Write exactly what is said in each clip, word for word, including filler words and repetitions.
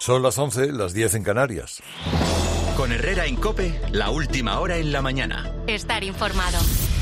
Son las once, las diez en Canarias. Con Herrera en COPE, la última hora en la mañana. Estar informado.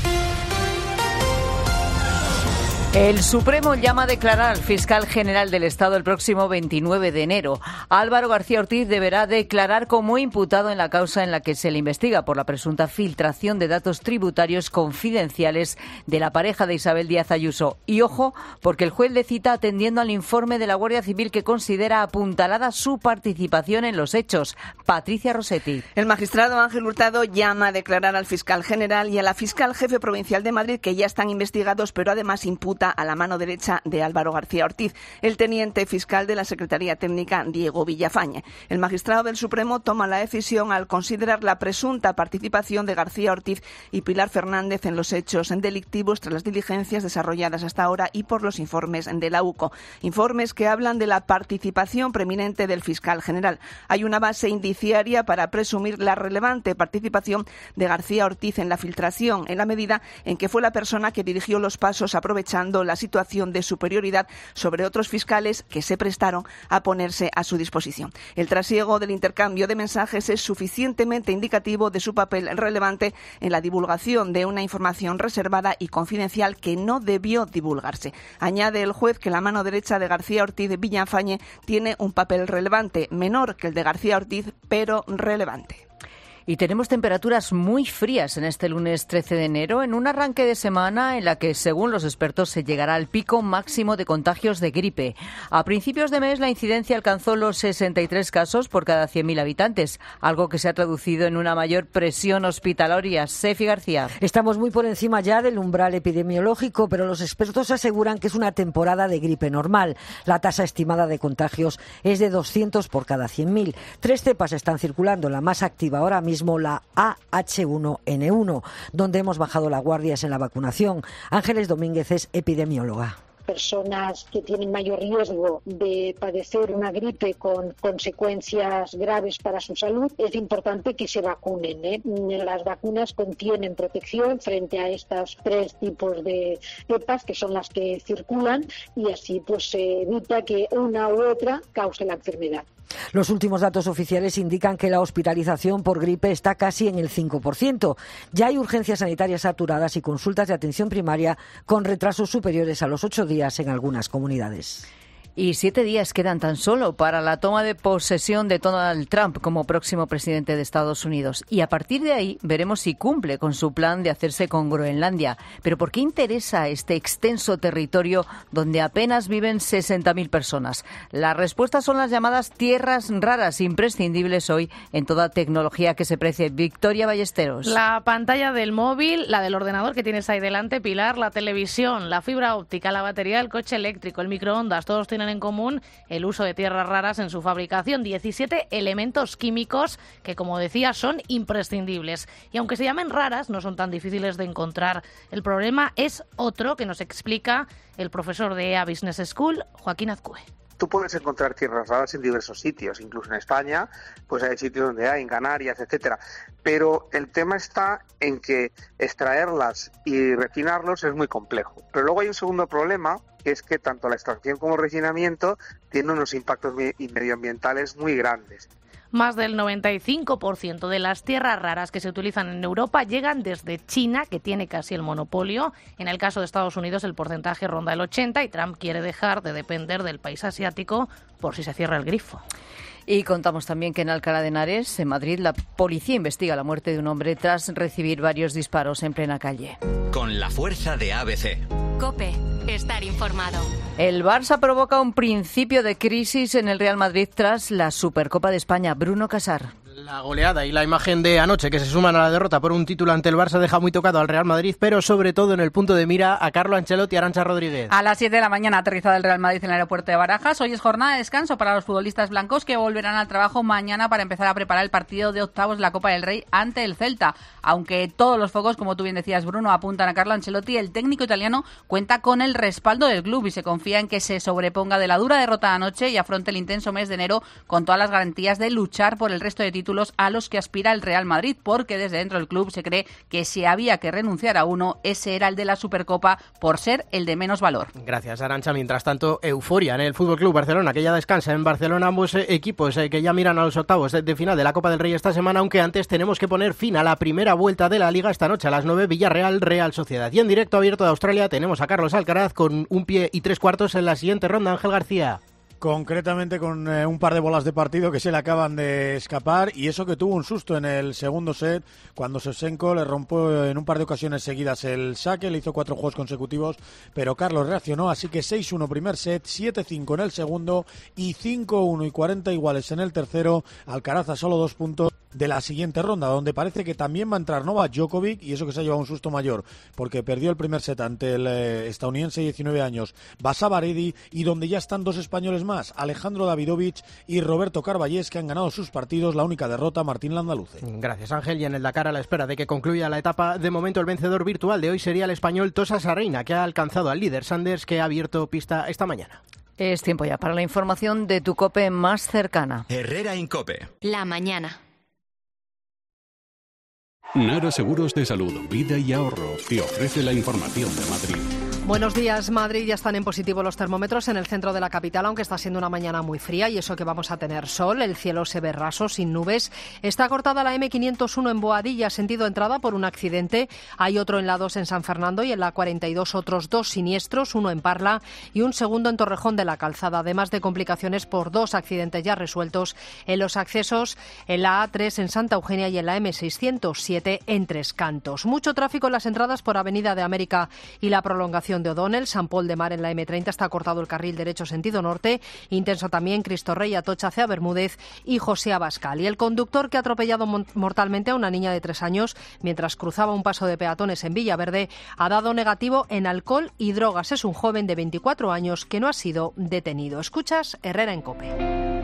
El Supremo llama a declarar al fiscal general del Estado el próximo veintinueve de enero. Álvaro García Ortiz deberá declarar como imputado en la causa en la que se le investiga por la presunta filtración de datos tributarios confidenciales de la pareja de Isabel Díaz Ayuso. Y ojo, porque el juez le cita atendiendo al informe de la Guardia Civil que considera apuntalada su participación en los hechos. Patricia Rossetti. El magistrado Ángel Hurtado llama a declarar al fiscal general y a la fiscal jefe provincial de Madrid, que ya están investigados, pero además imputa a la mano derecha de Álvaro García Ortiz, el teniente fiscal de la Secretaría Técnica, Diego Villafañe. El magistrado del Supremo toma la decisión al considerar la presunta participación de García Ortiz y Pilar Fernández en los hechos delictivos tras las diligencias desarrolladas hasta ahora y por los informes de la U C O. Informes que hablan de la participación preeminente del fiscal general. Hay una base indiciaria para presumir la relevante participación de García Ortiz en la filtración, en la medida en que fue la persona que dirigió los pasos aprovechando la situación de superioridad sobre otros fiscales que se prestaron a ponerse a su disposición. El trasiego del intercambio de mensajes es suficientemente indicativo de su papel relevante en la divulgación de una información reservada y confidencial que no debió divulgarse. Añade el juez que la mano derecha de García Ortiz de Villafañe tiene un papel relevante, menor que el de García Ortiz, pero relevante. Y tenemos temperaturas muy frías en este lunes trece de enero, en un arranque de semana en la que, según los expertos, se llegará al pico máximo de contagios de gripe. A principios de mes, la incidencia alcanzó los sesenta y tres casos por cada cien mil habitantes, algo que se ha traducido en una mayor presión hospitalaria. Sefi García. Estamos muy por encima ya del umbral epidemiológico, pero los expertos aseguran que es una temporada de gripe normal. La tasa estimada de contagios es de doscientos por cada cien mil. Tres cepas están circulando, la más activa ahora mismo la A H uno N uno, donde hemos bajado la guardia es en la vacunación. Ángeles Domínguez es epidemióloga. Personas que tienen mayor riesgo de padecer una gripe con consecuencias graves para su salud, es importante que se vacunen, ¿eh? Las vacunas contienen protección frente a estos tres tipos de cepas que son las que circulan y así pues se evita que una u otra cause la enfermedad. Los últimos datos oficiales indican que la hospitalización por gripe está casi en el cinco por ciento. Ya hay urgencias sanitarias saturadas y consultas de atención primaria con retrasos superiores a los ocho días en algunas comunidades. Y siete días quedan tan solo para la toma de posesión de Donald Trump como próximo presidente de Estados Unidos. Y a partir de ahí veremos si cumple con su plan de hacerse con Groenlandia. Pero ¿por qué interesa este extenso territorio donde apenas viven sesenta mil personas? La respuesta son las llamadas tierras raras, imprescindibles hoy en toda tecnología que se precie. Victoria Ballesteros. La pantalla del móvil, la del ordenador que tienes ahí delante, Pilar, la televisión, la fibra óptica, la batería del coche eléctrico, el microondas, todos tienen en común el uso de tierras raras en su fabricación. diecisiete elementos químicos que, como decía, son imprescindibles. Y aunque se llamen raras, no son tan difíciles de encontrar. El problema es otro que nos explica el profesor de E A Business School, Joaquín Azcue. Tú puedes encontrar tierras raras en diversos sitios, incluso en España, pues hay sitios donde hay, en Canarias, etcétera. Pero el tema está en que extraerlas y refinarlos es muy complejo. Pero luego hay un segundo problema, que es que tanto la extracción como el refinamiento tienen unos impactos medioambientales muy grandes. Más del noventa y cinco por ciento de las tierras raras que se utilizan en Europa llegan desde China, que tiene casi el monopolio. En el caso de Estados Unidos el porcentaje ronda el ochenta por ciento y Trump quiere dejar de depender del país asiático por si se cierra el grifo. Y contamos también que en Alcalá de Henares, en Madrid, la policía investiga la muerte de un hombre tras recibir varios disparos en plena calle. Con la fuerza de A B C. COPE. Estar informado. El Barça provoca un principio de crisis en el Real Madrid tras la Supercopa de España. Bruno Casar. La goleada y la imagen de anoche que se suman a la derrota por un título ante el Barça deja muy tocado al Real Madrid, pero sobre todo en el punto de mira a Carlo Ancelotti y Arantxa Rodríguez. A las siete de la mañana aterrizada el Real Madrid en el aeropuerto de Barajas. Hoy es jornada de descanso para los futbolistas blancos que volverán al trabajo mañana para empezar a preparar el partido de octavos de la Copa del Rey ante el Celta. Aunque todos los focos, como tú bien decías, Bruno, apuntan a Carlo Ancelotti, el técnico italiano cuenta con el respaldo del club y se confía en que se sobreponga de la dura derrota de anoche y afronte el intenso mes de enero con todas las garantías de luchar por el resto de títulos títulos a los que aspira el Real Madrid, porque desde dentro del club se cree que si había que renunciar a uno, ese era el de la Supercopa por ser el de menos valor. Gracias, Arantxa. Mientras tanto, euforia en el F C Barcelona, que ya descansa en Barcelona ambos eh, equipos eh, que ya miran a los octavos de, de final de la Copa del Rey esta semana, aunque antes tenemos que poner fin a la primera vuelta de la Liga esta noche a las nueve, Villarreal, Real Sociedad. Y en directo abierto de Australia tenemos a Carlos Alcaraz con un pie y tres cuartos en la siguiente ronda. Ángel García. Concretamente con eh, un par de bolas de partido que se le acaban de escapar, y eso que tuvo un susto en el segundo set cuando Shevchenko le rompió en un par de ocasiones seguidas el saque, le hizo cuatro juegos consecutivos, pero Carlos reaccionó, así que seis uno primer set, siete cinco en el segundo y cinco uno y cuarenta iguales en el tercero. Alcaraz a solo dos puntos de la siguiente ronda, donde parece que también va a entrar Novak Djokovic, y eso que se ha llevado un susto mayor porque perdió el primer set ante el eh, estadounidense de diecinueve años Basavaredi, y donde ya están dos españoles más, Alejandro Davidovich y Roberto Carballés, que han ganado sus partidos. La única derrota, Martín Landaluce. Gracias, Ángel. Y en el Dakar, a la espera de que concluya la etapa, de momento el vencedor virtual de hoy sería el español Tosa Sarreina, que ha alcanzado al líder Sanders, que ha abierto pista esta mañana. Es tiempo ya para la información de tu COPE más cercana. Herrera Incope. La mañana. Nara Seguros de Salud, Vida y Ahorro te ofrece la información de Madrid. Buenos días, Madrid. Ya están en positivo los termómetros en el centro de la capital, aunque está siendo una mañana muy fría, y eso que vamos a tener sol. El cielo se ve raso, sin nubes. Está cortada la eme quinientos uno en Boadilla, sentido entrada, por un accidente. Hay otro en la dos en San Fernando, y en la cuarenta y dos otros dos siniestros, uno en Parla y un segundo en Torrejón de la Calzada, además de complicaciones por dos accidentes ya resueltos en los accesos en la a tres en Santa Eugenia y en la eme seiscientos siete en Tres Cantos. Mucho tráfico en las entradas por Avenida de América y la prolongación de O'Donnell. San Pol de Mar en la eme treinta está cortado el carril derecho sentido norte. Intenso también Cristo Rey, Atocha, Cea Bermúdez y José Abascal. Y el conductor que ha atropellado mortalmente a una niña de tres años mientras cruzaba un paso de peatones en Villaverde ha dado negativo en alcohol y drogas. Es un joven de veinticuatro años que no ha sido detenido. Escuchas Herrera en COPE.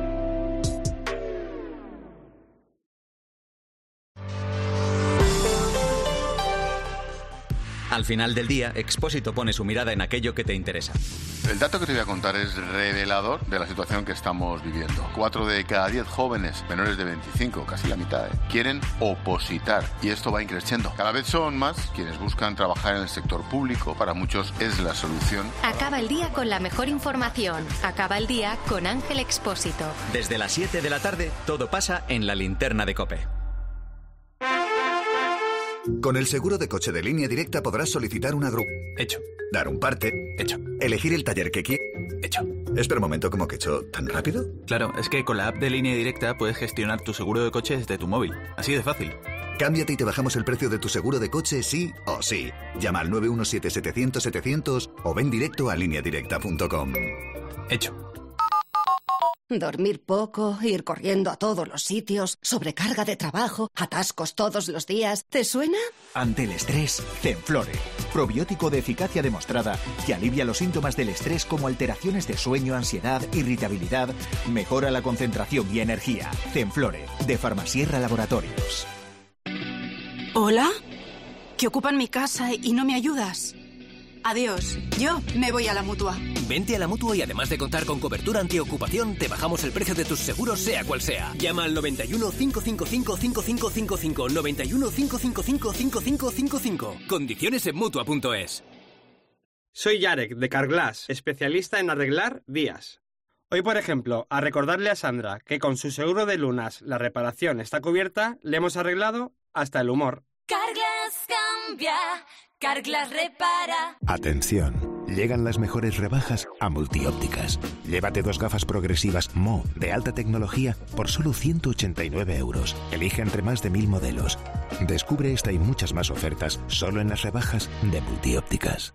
Al final del día, Expósito pone su mirada en aquello que te interesa. El dato que te voy a contar es revelador de la situación que estamos viviendo. Cuatro de cada diez jóvenes menores de veinticinco, casi la mitad, ¿eh? quieren opositar, y esto va increciendo. Cada vez son más quienes buscan trabajar en el sector público. Para muchos es la solución. Acaba el día con la mejor información. Acaba el día con Ángel Expósito. Desde las siete de la tarde, todo pasa en la linterna de COPE. Con el seguro de coche de Línea Directa podrás solicitar una grúa. Hecho. Dar un parte. Hecho. Elegir el taller que quieras. Hecho. Espera un momento, ¿cómo que hecho? ¿Tan rápido? Claro, es que con la app de Línea Directa puedes gestionar tu seguro de coche desde tu móvil. Así de fácil. Cámbiate y te bajamos el precio de tu seguro de coche sí o sí. Llama al nueve uno siete setecientos setecientos o ven directo a línea directa punto com. Hecho. Dormir poco, ir corriendo a todos los sitios, sobrecarga de trabajo, atascos todos los días. ¿Te suena? Ante el estrés, Zenflore. Probiótico de eficacia demostrada que alivia los síntomas del estrés como alteraciones de sueño, ansiedad, irritabilidad, mejora la concentración y energía. Zenflore, de Farmasierra Laboratorios. ¿Hola? Que ocupan mi casa y no me ayudas. Adiós. Yo me voy a la Mutua. Vente a la Mutua y además de contar con cobertura antiocupación, te bajamos el precio de tus seguros sea cual sea. Llama al noventa y uno, cinco cinco cinco, cinco cinco cinco cinco, noventa y uno, cinco cinco cinco, cinco cinco cinco cinco. Condiciones en Mutua punto es. Soy Yarek, de Carglass, especialista en arreglar vías. Hoy, por ejemplo, a recordarle a Sandra que con su seguro de lunas la reparación está cubierta, le hemos arreglado hasta el humor. Carglass cambia, Carglass repara. Atención, llegan las mejores rebajas a Multiópticas. Llévate dos gafas progresivas M O de alta tecnología por solo ciento ochenta y nueve euros. Elige entre más de mil modelos. Descubre esta y muchas más ofertas solo en las rebajas de Multiópticas.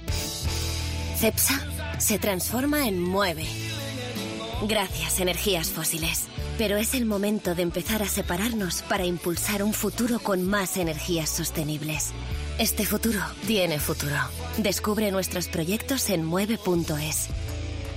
Cepsa se transforma en Mueve. Gracias, energías fósiles. Pero es el momento de empezar a separarnos para impulsar un futuro con más energías sostenibles. Este futuro tiene futuro. Descubre nuestros proyectos en mueve punto es.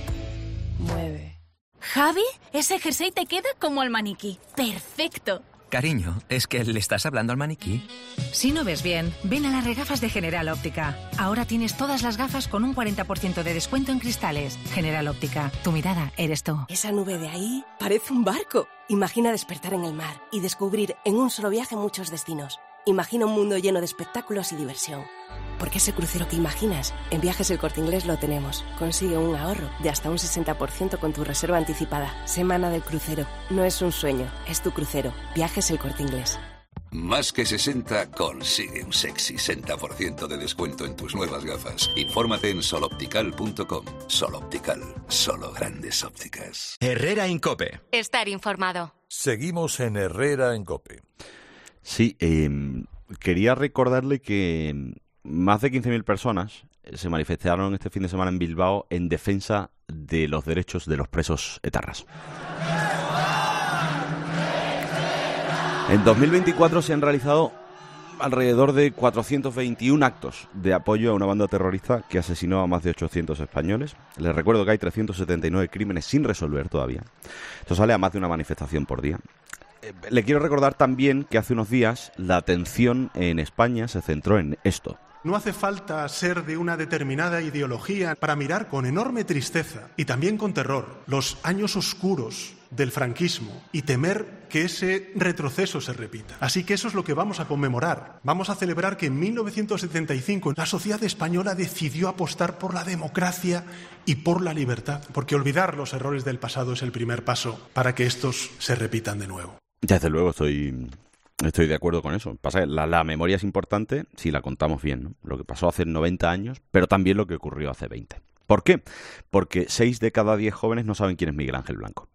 Mueve. Javi, ese jersey te queda como al maniquí. Perfecto. Cariño, ¿es que le estás hablando al maniquí? Si no ves bien, ven a las regafas de General Óptica. Ahora tienes todas las gafas con un cuarenta por ciento de descuento en cristales. General Óptica, tu mirada eres tú. Esa nube de ahí parece un barco. Imagina despertar en el mar y descubrir en un solo viaje muchos destinos. Imagina un mundo lleno de espectáculos y diversión. Porque ese crucero que imaginas, en Viajes El Corte Inglés lo tenemos. Consigue un ahorro de hasta un sesenta por ciento con tu reserva anticipada. Semana del crucero. No es un sueño, es tu crucero. Viajes El Corte Inglés. Más que sesenta, consigue un sexy sesenta por ciento de descuento en tus nuevas gafas. Infórmate en soloptical punto com. Sol Optical, solo grandes ópticas. Herrera en COPE. Estar informado. Seguimos en Herrera en COPE. Sí, eh, quería recordarle que más de quince mil personas se manifestaron este fin de semana en Bilbao en defensa de los derechos de los presos etarras. En dos mil veinticuatro se han realizado alrededor de cuatrocientos veintiún actos de apoyo a una banda terrorista que asesinó a más de ochocientos españoles. Les recuerdo que hay trescientos setenta y nueve crímenes sin resolver todavía. Esto sale a más de una manifestación por día. Le quiero recordar también que hace unos días la atención en España se centró en esto. No hace falta ser de una determinada ideología para mirar con enorme tristeza y también con terror los años oscuros del franquismo y temer que ese retroceso se repita. Así que eso es lo que vamos a conmemorar. Vamos a celebrar que en mil novecientos setenta y cinco la sociedad española decidió apostar por la democracia y por la libertad, porque olvidar los errores del pasado es el primer paso para que estos se repitan de nuevo. Desde luego estoy, estoy de acuerdo con eso. Pasa que la, la memoria es importante si la contamos bien, ¿no? Lo que pasó hace noventa años, pero también lo que ocurrió hace veinte. ¿Por qué? Porque seis de cada diez jóvenes no saben quién es Miguel Ángel Blanco.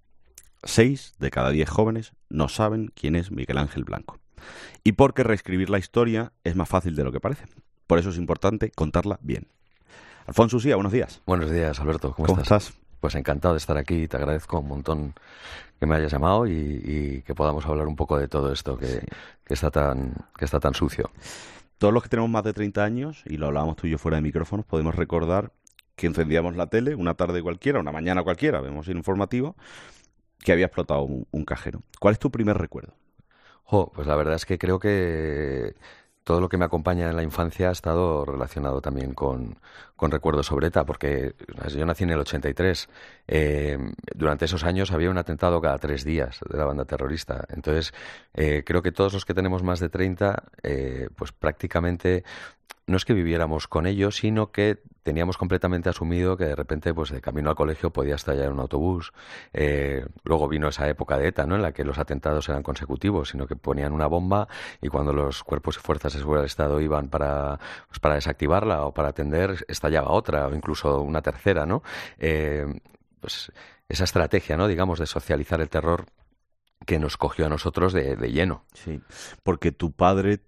Seis de cada diez jóvenes no saben quién es Miguel Ángel Blanco. Y porque reescribir la historia es más fácil de lo que parece. Por eso es importante contarla bien. Alfonso Usía, buenos días. Buenos días, Alberto. ¿Cómo, ¿Cómo estás? estás? Pues encantado de estar aquí. Te agradezco un montón que me hayas llamado y, y que podamos hablar un poco de todo esto que, sí. que, está tan, que está tan sucio. Todos los que tenemos más de treinta años, y lo hablábamos tú y yo fuera de micrófonos, podemos recordar que encendíamos la tele una tarde cualquiera, una mañana cualquiera, vemos el informativo, que había explotado un, un cajero. ¿Cuál es tu primer recuerdo? Jo, pues la verdad es que creo que todo lo que me acompaña en la infancia ha estado relacionado también con, con recuerdos sobre ETA, porque yo nací en el ochenta y tres. Eh, durante esos años había un atentado cada tres días de la banda terrorista. Entonces, eh, creo que todos los que tenemos más de treinta, eh, pues prácticamente no es que viviéramos con ellos, sino que teníamos completamente asumido que de repente, pues de camino al colegio podía estallar un autobús. Eh, luego vino esa época de ETA, ¿no?, en la que los atentados eran consecutivos, sino que ponían una bomba y cuando los cuerpos y fuerzas de seguridad del Estado iban para, pues para desactivarla o para atender, estallaba otra o incluso una tercera, ¿no? Eh, pues esa estrategia, ¿no?, digamos, de socializar el terror que nos cogió a nosotros de, de lleno. Sí, porque tu padre,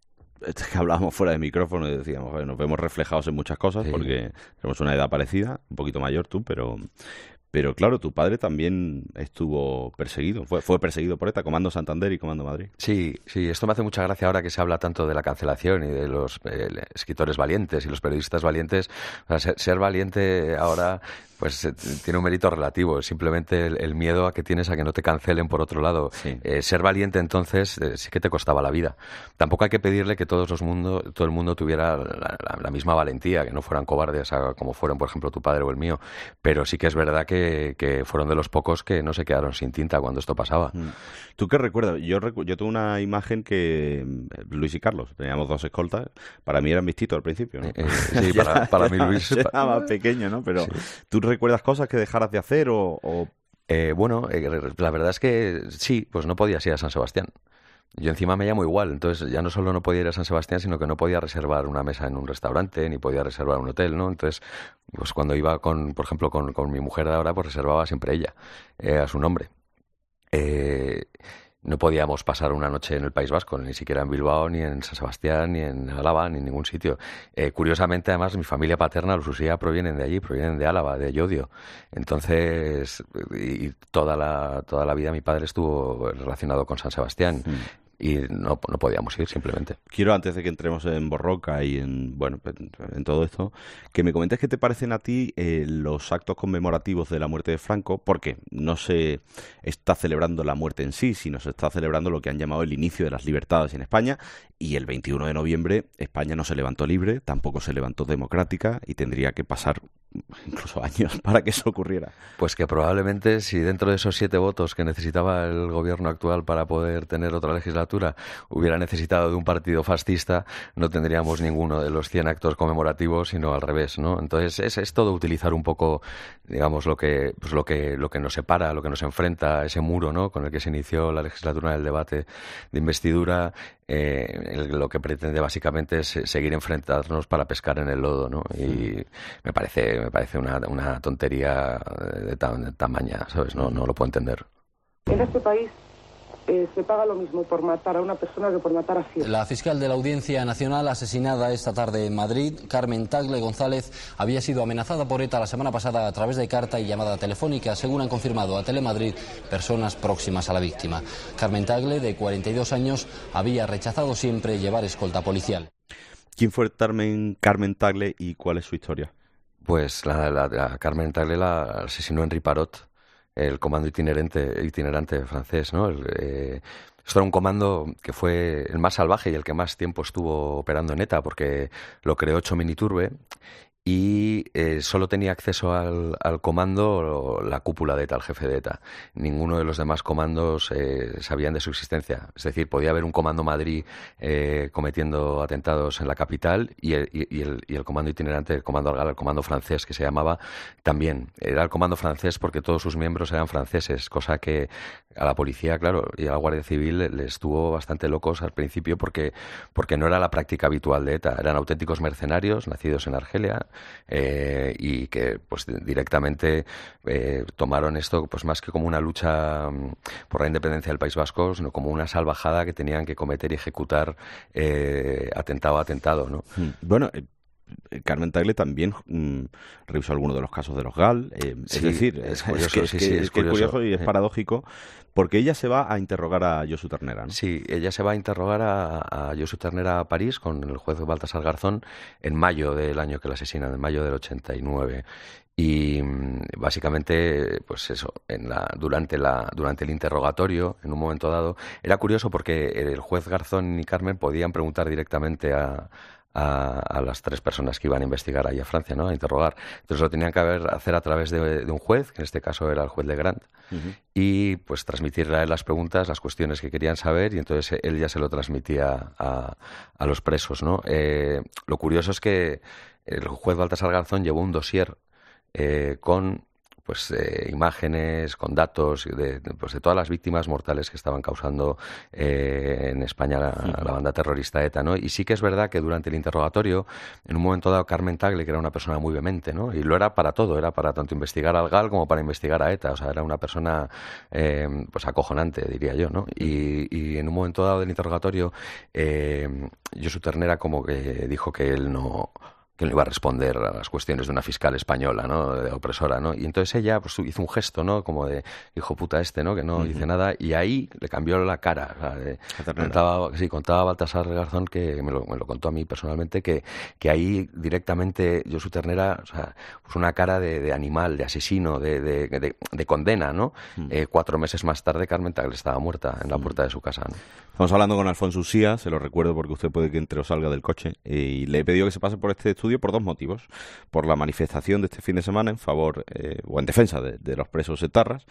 que hablábamos fuera de micrófono y decíamos, joder, nos vemos reflejados en muchas cosas, sí, porque tenemos una edad parecida, un poquito mayor tú, pero pero claro, tu padre también estuvo perseguido, fue, fue perseguido por ETA, Comando Santander y Comando Madrid. Sí, sí, esto me hace mucha gracia ahora que se habla tanto de la cancelación y de los eh, escritores valientes y los periodistas valientes. O sea, ser, ser valiente ahora pues tiene un mérito relativo, simplemente el, el miedo a que tienes a que no te cancelen por otro lado. Sí. Eh, ser valiente entonces eh, sí que te costaba la vida. Tampoco hay que pedirle que todos los mundo, todo el mundo tuviera la, la, la misma valentía, que no fueran cobardes a, como fueron, por ejemplo, tu padre o el mío, pero sí que es verdad que, que fueron de los pocos que no se quedaron sin tinta cuando esto pasaba. ¿Tú qué recuerdas? Yo, recu- yo tuve una imagen que Luis y Carlos, teníamos dos escoltas, para mí eran vistitos al principio, ¿no? Eh, sí, para, para mí Luis... Era más pequeño, ¿no? Pero sí. ¿Tú recuerdas cosas que dejaras de hacer o...? o... Eh, bueno, eh, la verdad es que sí, pues no podías ir a San Sebastián. Yo encima me llamo igual, entonces ya no solo no podía ir a San Sebastián, sino que no podía reservar una mesa en un restaurante, ni podía reservar un hotel, ¿no? Entonces, pues cuando iba con, por ejemplo, con, con mi mujer de ahora, pues reservaba siempre ella, eh, a su nombre. Eh... No podíamos pasar una noche en el País Vasco, ni siquiera en Bilbao, ni en San Sebastián, ni en Álava, ni en ningún sitio. Eh, curiosamente, además, mi familia paterna, los Usía, provienen de allí, provienen de Álava, de Llodio. Entonces, y toda la, toda la vida mi padre estuvo relacionado con San Sebastián. Mm. y no, no podíamos ir simplemente. Quiero, antes de que entremos en Borroca y en bueno en todo esto, que me comentes qué te parecen a ti eh, los actos conmemorativos de la muerte de Franco, porque no se está celebrando la muerte en sí, sino se está celebrando lo que han llamado el inicio de las libertades en España, y el veintiuno de noviembre España no se levantó libre, tampoco se levantó democrática, y tendría que pasar incluso años para que eso ocurriera. Pues que probablemente si dentro de esos siete votos que necesitaba el gobierno actual para poder tener otra legislatura hubiera necesitado de un partido fascista, no tendríamos ninguno de los cien actos conmemorativos, sino al revés, ¿no? Entonces es, es todo utilizar un poco, digamos, lo que pues lo que lo que nos separa, lo que nos enfrenta, ese muro, ¿no?, con el que se inició la legislatura del debate de investidura. Eh, lo que pretende básicamente es seguir enfrentarnos para pescar en el lodo, ¿no? Y me parece me parece una, una tontería de, ta, de tamaña, ¿sabes? No, no lo puedo entender. En este país eh, se paga lo mismo por matar a una persona que por matar a cien. La fiscal de la Audiencia Nacional, asesinada esta tarde en Madrid, Carmen Tagle González, había sido amenazada por ETA la semana pasada a través de carta y llamada telefónica, según han confirmado a Telemadrid personas próximas a la víctima. Carmen Tagle, de cuarenta y dos años, había rechazado siempre llevar escolta policial. ¿Quién fue Carmen, Carmen Tagle y cuál es su historia? Pues la, la, la Carmen Tagle la asesinó Henri Parot, el comando itinerante, itinerante francés, ¿no? El, eh, esto era un comando que fue el más salvaje y el que más tiempo estuvo operando en ETA, porque lo creó Txomin Iturbe y eh, solo tenía acceso al, al comando la cúpula de ETA, el jefe de ETA. Ninguno de los demás comandos eh, sabían de su existencia. Es decir, podía haber un comando Madrid eh, cometiendo atentados en la capital y el, y, y, el, y el comando itinerante, el comando Argal, el comando francés que se llamaba, también. Era el comando francés porque todos sus miembros eran franceses, cosa que a la policía, claro, y a la Guardia Civil les estuvo bastante locos al principio porque, porque no era la práctica habitual de ETA. Eran auténticos mercenarios nacidos en Argelia, Eh, y que pues directamente eh, tomaron esto pues más que como una lucha um, por la independencia del País Vasco, sino como una salvajada que tenían que cometer y ejecutar eh, atentado a atentado, ¿no? Bueno, eh, Carmen Tagle también mm, revisó algunos de los casos de los GAL, eh, sí, es decir, es es, curioso, que, es, sí, que, sí, es, es que es curioso. curioso y es paradójico, porque ella se va a interrogar a Josu Ternera, ¿no? Sí, ella se va a interrogar a, a Josu Ternera a París con el juez Baltasar Garzón en mayo del año que la asesinan, en mayo del ochenta y nueve. Y básicamente, pues eso, en la, durante, la, durante el interrogatorio, en un momento dado, era curioso porque el juez Garzón y Carmen podían preguntar directamente a, a, a las tres personas que iban a investigar ahí a Francia, ¿no?, a interrogar. Entonces lo tenían que haber, hacer a través de, de un juez, que en este caso era el juez Legrand, uh-huh. y pues transmitirle a él las preguntas, las cuestiones que querían saber, y entonces él ya se lo transmitía a, a los presos, ¿no? Eh, lo curioso es que el juez Baltasar Garzón llevó un dossier Eh, con pues eh, imágenes, con datos de, de, pues, de todas las víctimas mortales que estaban causando eh, en España la, sí. la banda terrorista ETA, ¿no? Y sí que es verdad que durante el interrogatorio, en un momento dado, Carmen Tagle, que era una persona muy vehemente, ¿no?, y lo era para todo, era para tanto investigar al GAL como para investigar a ETA, o sea, era una persona eh, pues acojonante, diría yo, ¿no? Y, y en un momento dado del interrogatorio, eh, Josu Ternera como que dijo que él no... que no iba a responder a las cuestiones de una fiscal española, ¿no?, de opresora, ¿no? Y entonces ella pues hizo un gesto, ¿no?, como de hijo puta este, ¿no?, que no uh-huh. dice nada, y ahí le cambió la cara. O sea, de, contaba, sí, contaba Baltasar Garzón, que me lo, me lo contó a mí personalmente, que, que ahí directamente Josu Ternera, o sea, pues una cara de, de animal, de asesino, de, de, de, de condena, ¿no? Uh-huh. Eh, cuatro meses más tarde Carmen Tagle estaba muerta en la uh-huh. puerta de su casa, ¿no? Estamos hablando con Alfonso Usía, se lo recuerdo porque usted puede que entre o salga del coche, y le he pedido que se pase por este estudio por dos motivos. Por la manifestación de este fin de semana en favor eh, o en defensa de, de los presos etarras.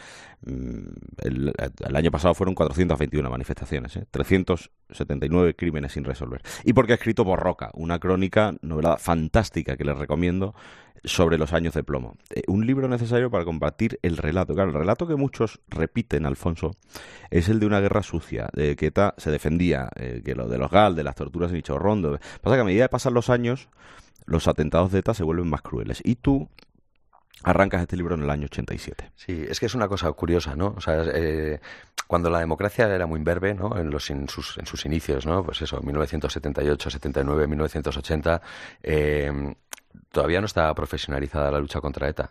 El, el año pasado fueron cuatrocientas veintiuna manifestaciones, ¿eh? trescientos setenta y nueve crímenes sin resolver. Y porque ha escrito Borroca, una crónica novelada fantástica que les recomiendo sobre los años de plomo. Eh, un libro necesario para combatir el relato. Claro, el relato que muchos repiten, Alfonso, es el de una guerra sucia, de que ETA se defendía, eh, que lo de los GAL, de las torturas en Ichorrondo. Pasa que a medida que pasan los años, los atentados de ETA se vuelven más crueles. Y tú arrancas este libro en el año ochenta y siete. Sí, es que es una cosa curiosa, ¿no? O sea, eh, cuando la democracia era muy imberbe, ¿no?, en, los, en, sus, en sus inicios, ¿no?, pues eso, mil novecientos setenta y ocho, setenta y nueve, mil novecientos ochenta, eh, todavía no estaba profesionalizada la lucha contra ETA.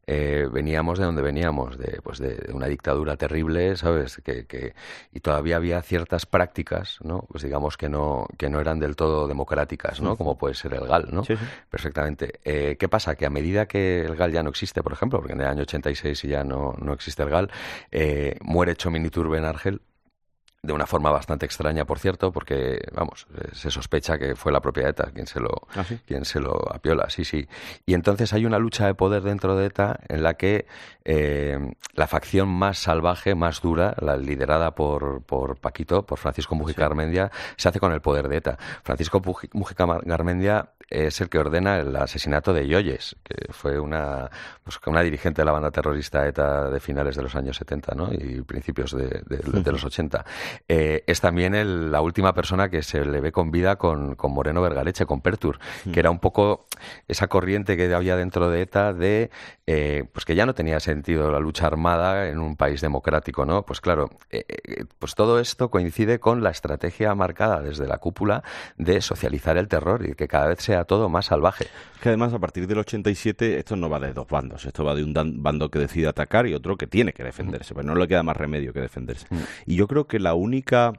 eh, veníamos de donde veníamos, de, pues de una dictadura terrible, ¿sabes? Que, que, y todavía había ciertas prácticas, ¿no? Pues digamos que no, que no eran del todo democráticas, ¿no? Como puede ser el G A L, ¿no? Sí, sí. Perfectamente. Eh, ¿Qué pasa? Que a medida que el G A L ya no existe, por ejemplo, porque en el año ochenta y seis ya no, no existe el G A L, eh, muere Txomin Iturbe en Argel, de una forma bastante extraña, por cierto, porque, vamos, se sospecha que fue la propia ETA quien se lo, ¿Ah, sí? quien se lo apiola, sí, sí. Y entonces hay una lucha de poder dentro de ETA en la que eh, la facción más salvaje, más dura, la liderada por, por Paquito, por Francisco Mujica sí. Garmendia, se hace con el poder de ETA. Francisco Mujica Garmendia es el que ordena el asesinato de Yoyes, que fue una, pues, una dirigente de la banda terrorista ETA de finales de los años setenta, ¿no? Y principios de, de, de, de los ochenta. Eh, es también el, la última persona que se le ve con vida con, con Moreno Vergareche, con Pertur, mm. que era un poco esa corriente que había dentro de ETA de eh, pues que ya no tenía sentido la lucha armada en un país democrático, ¿no? Pues claro, eh, pues todo esto coincide con la estrategia marcada desde la cúpula de socializar el terror y que cada vez sea todo más salvaje. Que además a partir del ochenta y siete esto no va de dos bandos, esto va de un bando que decide atacar y otro que tiene que defenderse, mm. pero no le queda más remedio que defenderse. Mm. Y yo creo que la única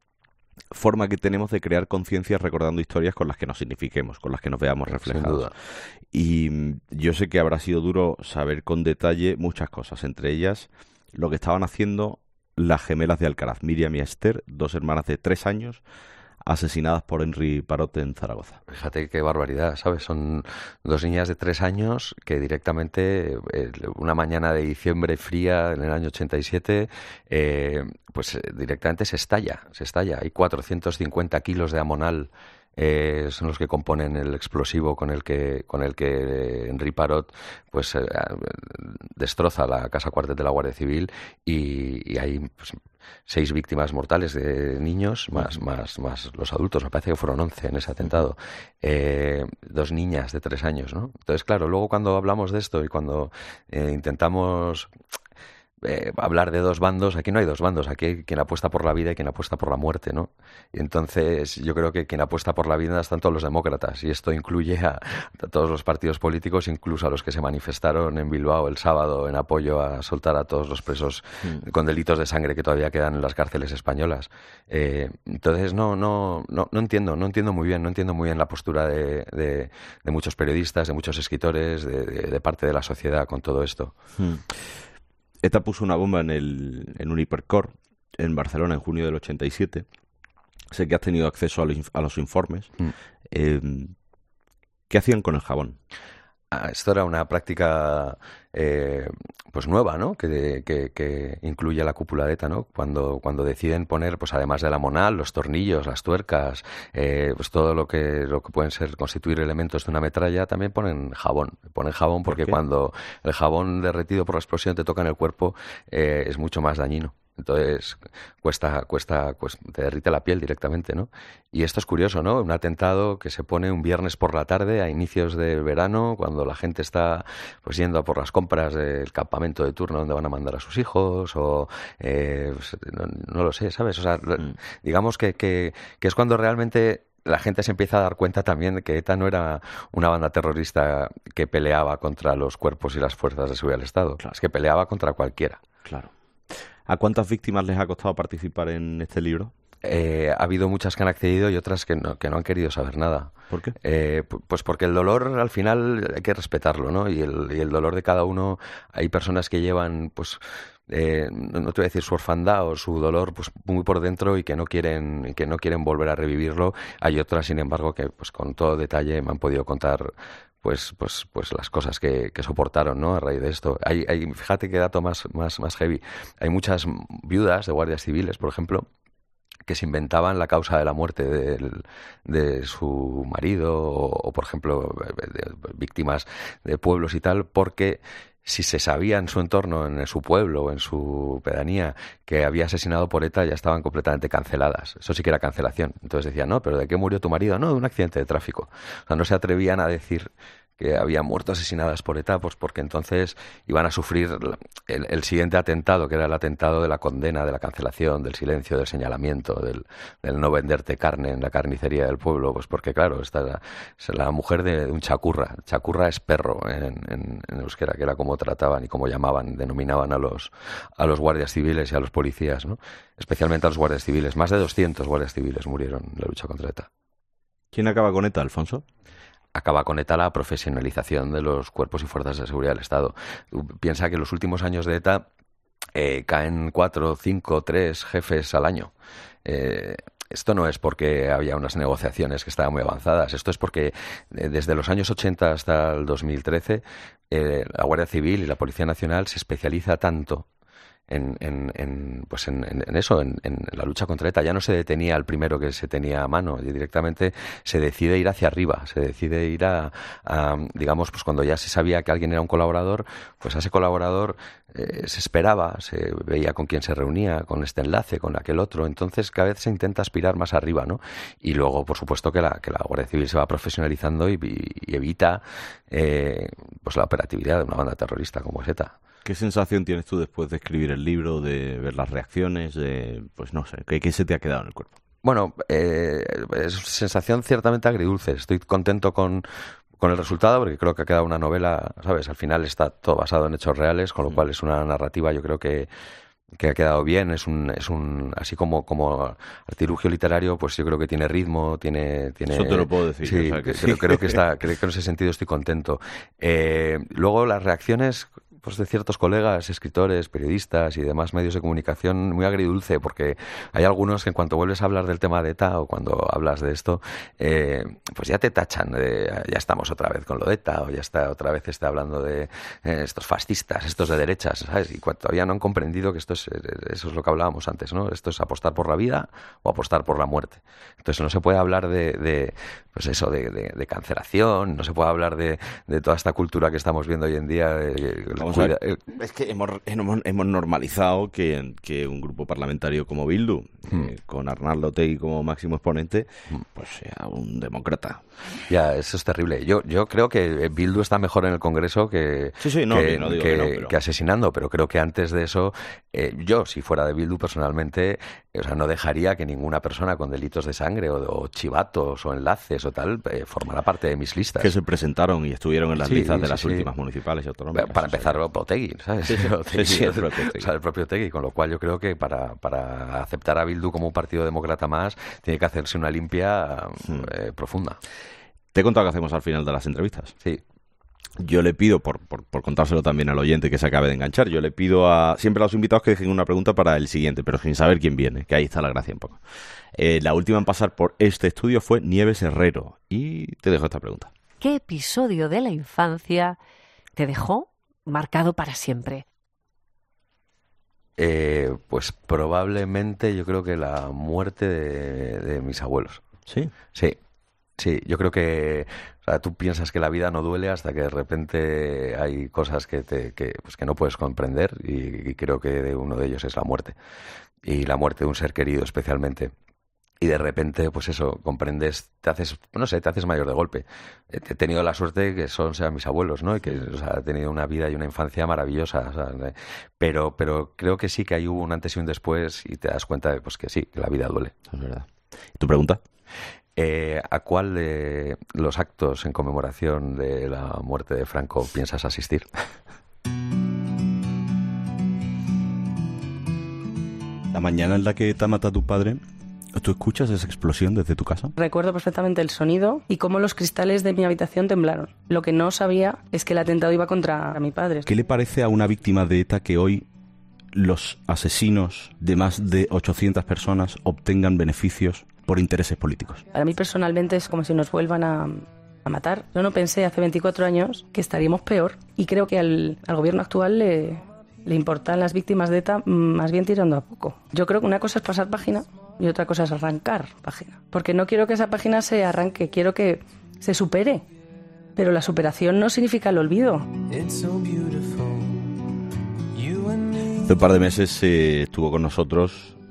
forma que tenemos de crear conciencia es recordando historias con las que nos signifiquemos, con las que nos veamos reflejados. Y yo sé que habrá sido duro saber con detalle muchas cosas, entre ellas lo que estaban haciendo las gemelas de Alcaraz, Miriam y Esther, dos hermanas de tres años, asesinadas por Henry Parot en Zaragoza. Fíjate qué barbaridad, ¿sabes? Son dos niñas de tres años que directamente, eh, una mañana de diciembre fría en el año ochenta y siete, eh, pues eh, directamente se estalla, se estalla. Hay cuatrocientos cincuenta kilos de amonal. Eh, son los que componen el explosivo con el que con el que Henry Parot pues eh, destroza la casa cuartel de la Guardia Civil y, y hay pues, seis víctimas mortales de niños más más más los adultos, me parece que fueron once en ese atentado, eh, dos niñas de tres años, ¿no? Entonces claro, luego cuando hablamos de esto y cuando eh, intentamos Eh, hablar de dos bandos, aquí no hay dos bandos, aquí hay quien apuesta por la vida y quien apuesta por la muerte, ¿no? Y entonces yo creo que quien apuesta por la vida están todos los demócratas, y esto incluye a, a todos los partidos políticos, incluso a los que se manifestaron en Bilbao el sábado en apoyo a soltar a todos los presos mm. con delitos de sangre que todavía quedan en las cárceles españolas. Eh, entonces no, no, no, no entiendo, no entiendo muy bien, no entiendo muy bien la postura de, de, de muchos periodistas, de muchos escritores, de, de, de parte de la sociedad con todo esto. Mm. ETA puso una bomba en, el, en un hipercore en Barcelona en junio del ochenta y siete. Sé que has tenido acceso a los, a los informes. Mm. Eh, ¿Qué hacían con el jabón? Ah, esto era una práctica eh, pues nueva, ¿no? Que, que, que incluye la cúpula de ETA, ¿no? Cuando, cuando deciden poner, pues además de la monal, los tornillos, las tuercas, eh, pues todo lo que lo que pueden ser constituir elementos de una metralla, también ponen jabón. Ponen jabón porque ¿Por cuando el jabón derretido por la explosión te toca en el cuerpo eh, es mucho más dañino. Entonces cuesta, cuesta, pues te derrite la piel directamente, ¿no? Y esto es curioso, ¿no? Un atentado que se pone un viernes por la tarde a inicios de verano, cuando la gente está pues yendo a por las compras del campamento de turno donde van a mandar a sus hijos, o eh, pues, no, no lo sé, ¿sabes? O sea, mm. digamos que, que, que es cuando realmente la gente se empieza a dar cuenta también de que ETA no era una banda terrorista que peleaba contra los cuerpos y las fuerzas de seguridad del Estado, claro. Es que peleaba contra cualquiera. Claro. ¿A cuántas víctimas les ha costado participar en este libro? Eh, ha habido muchas que han accedido y otras que no, que no han querido saber nada. ¿Por qué? Eh, pues porque el dolor al final hay que respetarlo, ¿no? Y el, y el dolor de cada uno, hay personas que llevan, pues, eh, no te voy a decir su orfandad o su dolor, pues muy por dentro y que no quieren, que no quieren volver a revivirlo. Hay otras, sin embargo, que pues con todo detalle me han podido contar pues pues pues las cosas que, que soportaron, ¿no? A raíz de esto. Hay, hay, fíjate qué dato más, más, más heavy. Hay muchas viudas de guardias civiles, por ejemplo, que se inventaban la causa de la muerte de, de su marido o, o, por ejemplo, de víctimas de pueblos y tal, porque si se sabía en su entorno, en su pueblo o en su pedanía, que había asesinado por ETA, ya estaban completamente canceladas. Eso sí que era cancelación. Entonces decían, no, pero ¿de qué murió tu marido? No, de un accidente de tráfico. O sea, no se atrevían a decir que habían muerto asesinadas por ETA, pues porque entonces iban a sufrir el, el siguiente atentado, que era el atentado de la condena, de la cancelación, del silencio, del señalamiento, del, del no venderte carne en la carnicería del pueblo, pues porque claro, esta es la, es la mujer de, de un chacurra. Chacurra es perro en, en, en euskera, que era como trataban y como llamaban, denominaban a los, a los guardias civiles y a los policías, ¿no? Especialmente a los guardias civiles. Más de doscientos guardias civiles murieron en la lucha contra ETA. ¿Quién acaba con ETA, Alfonso? Acaba con ETA la profesionalización de los cuerpos y fuerzas de seguridad del Estado. Piensa que en los últimos años de ETA eh, caen cuatro, cinco, tres jefes al año. Eh, esto no es porque había unas negociaciones que estaban muy avanzadas. Esto es porque eh, desde los años ochenta hasta el dos mil trece eh, la Guardia Civil y la Policía Nacional se especializa tanto En, en, en, pues en, en eso, en, en la lucha contra ETA. Ya no se detenía al primero que se tenía a mano, y directamente se decide ir hacia arriba, se decide ir a, a digamos, pues cuando ya se sabía que alguien era un colaborador, pues a ese colaborador eh, se esperaba, se veía con quién se reunía, con este enlace, con aquel otro. Entonces cada vez se intenta aspirar más arriba, ¿no? Y luego, por supuesto, que la, que la Guardia Civil se va profesionalizando y, y evita eh, pues la operatividad de una banda terrorista como es ETA. ¿Qué sensación tienes tú después de escribir el libro, de ver las reacciones, de, pues no sé, ¿qué, qué se te ha quedado en el cuerpo? Bueno, eh, es sensación ciertamente agridulce. Estoy contento con, con el resultado porque creo que ha quedado una novela, ¿sabes? Al final está todo basado en hechos reales, con lo cual es una narrativa, yo creo que que ha quedado bien. Es un, es un así como, como artilugio literario, pues yo creo que tiene ritmo, tiene... tiene Eso te lo puedo decir. Sí, o sea que creo, sí. creo que está, creo que en ese sentido estoy contento. Eh, luego las reacciones pues de ciertos colegas, escritores, periodistas y demás medios de comunicación muy agridulce, porque hay algunos que en cuanto vuelves a hablar del tema de ETA o cuando hablas de esto, eh, pues ya te tachan de ya estamos otra vez con lo de ETA, o ya está otra vez está hablando de eh, estos fascistas, estos de derechas, ¿sabes? Y todavía no han comprendido que esto es eso es lo que hablábamos antes, ¿no? Esto es apostar por la vida o apostar por la muerte. Entonces no se puede hablar de, de pues eso, de, de, de cancelación, no se puede hablar de, de toda esta cultura que estamos viendo hoy en día. De, Cuida, eh, es que hemos, hemos, hemos normalizado que, que un grupo parlamentario como Bildu, mm. eh, con Arnaldo Otegi como máximo exponente, mm. pues sea un demócrata. Ya, eso es terrible. Yo yo creo que Bildu está mejor en el Congreso que, sí, sí, no, que, no digo que, que, no, pero... que asesinando, pero creo que antes de eso, eh, yo, si fuera de Bildu personalmente, o sea, no dejaría que ninguna persona con delitos de sangre o, o chivatos o enlaces o tal eh, formara parte de mis listas. Que se presentaron y estuvieron en las sí, listas de sí, las sí. últimas municipales y autonómicas. Para empezar, Otegi, ¿sabes? Sí, sí, Otegi, sí, sí, el propio Otegi. O sea, el propio Otegi, con lo cual yo creo que para, para aceptar a Bildu como un partido demócrata más, tiene que hacerse una limpia hmm. eh, profunda. Te he contado que hacemos al final de las entrevistas. Sí. Yo le pido, por, por, por contárselo también al oyente que se acabe de enganchar, yo le pido a siempre a los invitados que dejen una pregunta para el siguiente, pero sin saber quién viene, que ahí está la gracia un poco. Eh, la última en pasar por este estudio fue Nieves Herrero, y te dejo esta pregunta. ¿Qué episodio de la infancia te dejó marcado para siempre? Eh, pues probablemente yo creo que la muerte de, de mis abuelos. ¿Sí? Sí. Sí, yo creo que o sea, tú piensas que la vida no duele hasta que de repente hay cosas que te que, pues que no puedes comprender y, y creo que uno de ellos es la muerte. Y la muerte de un ser querido especialmente. Y de repente, pues eso, comprendes, te haces, no sé, te haces mayor de golpe. He tenido la suerte de que son sean mis abuelos, ¿no? Y que o sea, he tenido una vida y una infancia maravillosa. O sea, pero, pero creo que sí que ahí hubo un antes y un después y te das cuenta de pues, que sí, que la vida duele. Es verdad. ¿Y tu pregunta? Eh, ¿A cuál de los actos en conmemoración de la muerte de Franco piensas asistir? La mañana en la que te mata tu padre, ¿tú escuchas esa explosión desde tu casa? Recuerdo perfectamente el sonido y cómo los cristales de mi habitación temblaron. Lo que no sabía es que el atentado iba contra mi padre. ¿Qué le parece a una víctima de ETA que hoy los asesinos de más de ochocientas personas obtengan beneficios por intereses políticos? Para mí personalmente es como si nos vuelvan a, a matar. Yo no pensé hace veinticuatro años que estaríamos peor y creo que al, al gobierno actual le, le importan las víctimas de ETA más bien tirando a poco. Yo creo que una cosa es pasar página y otra cosa es arrancar página. Porque no quiero que esa página se arranque, quiero que se supere. Pero la superación no significa el olvido. Hace un par de meses eh, estuvo con nosotros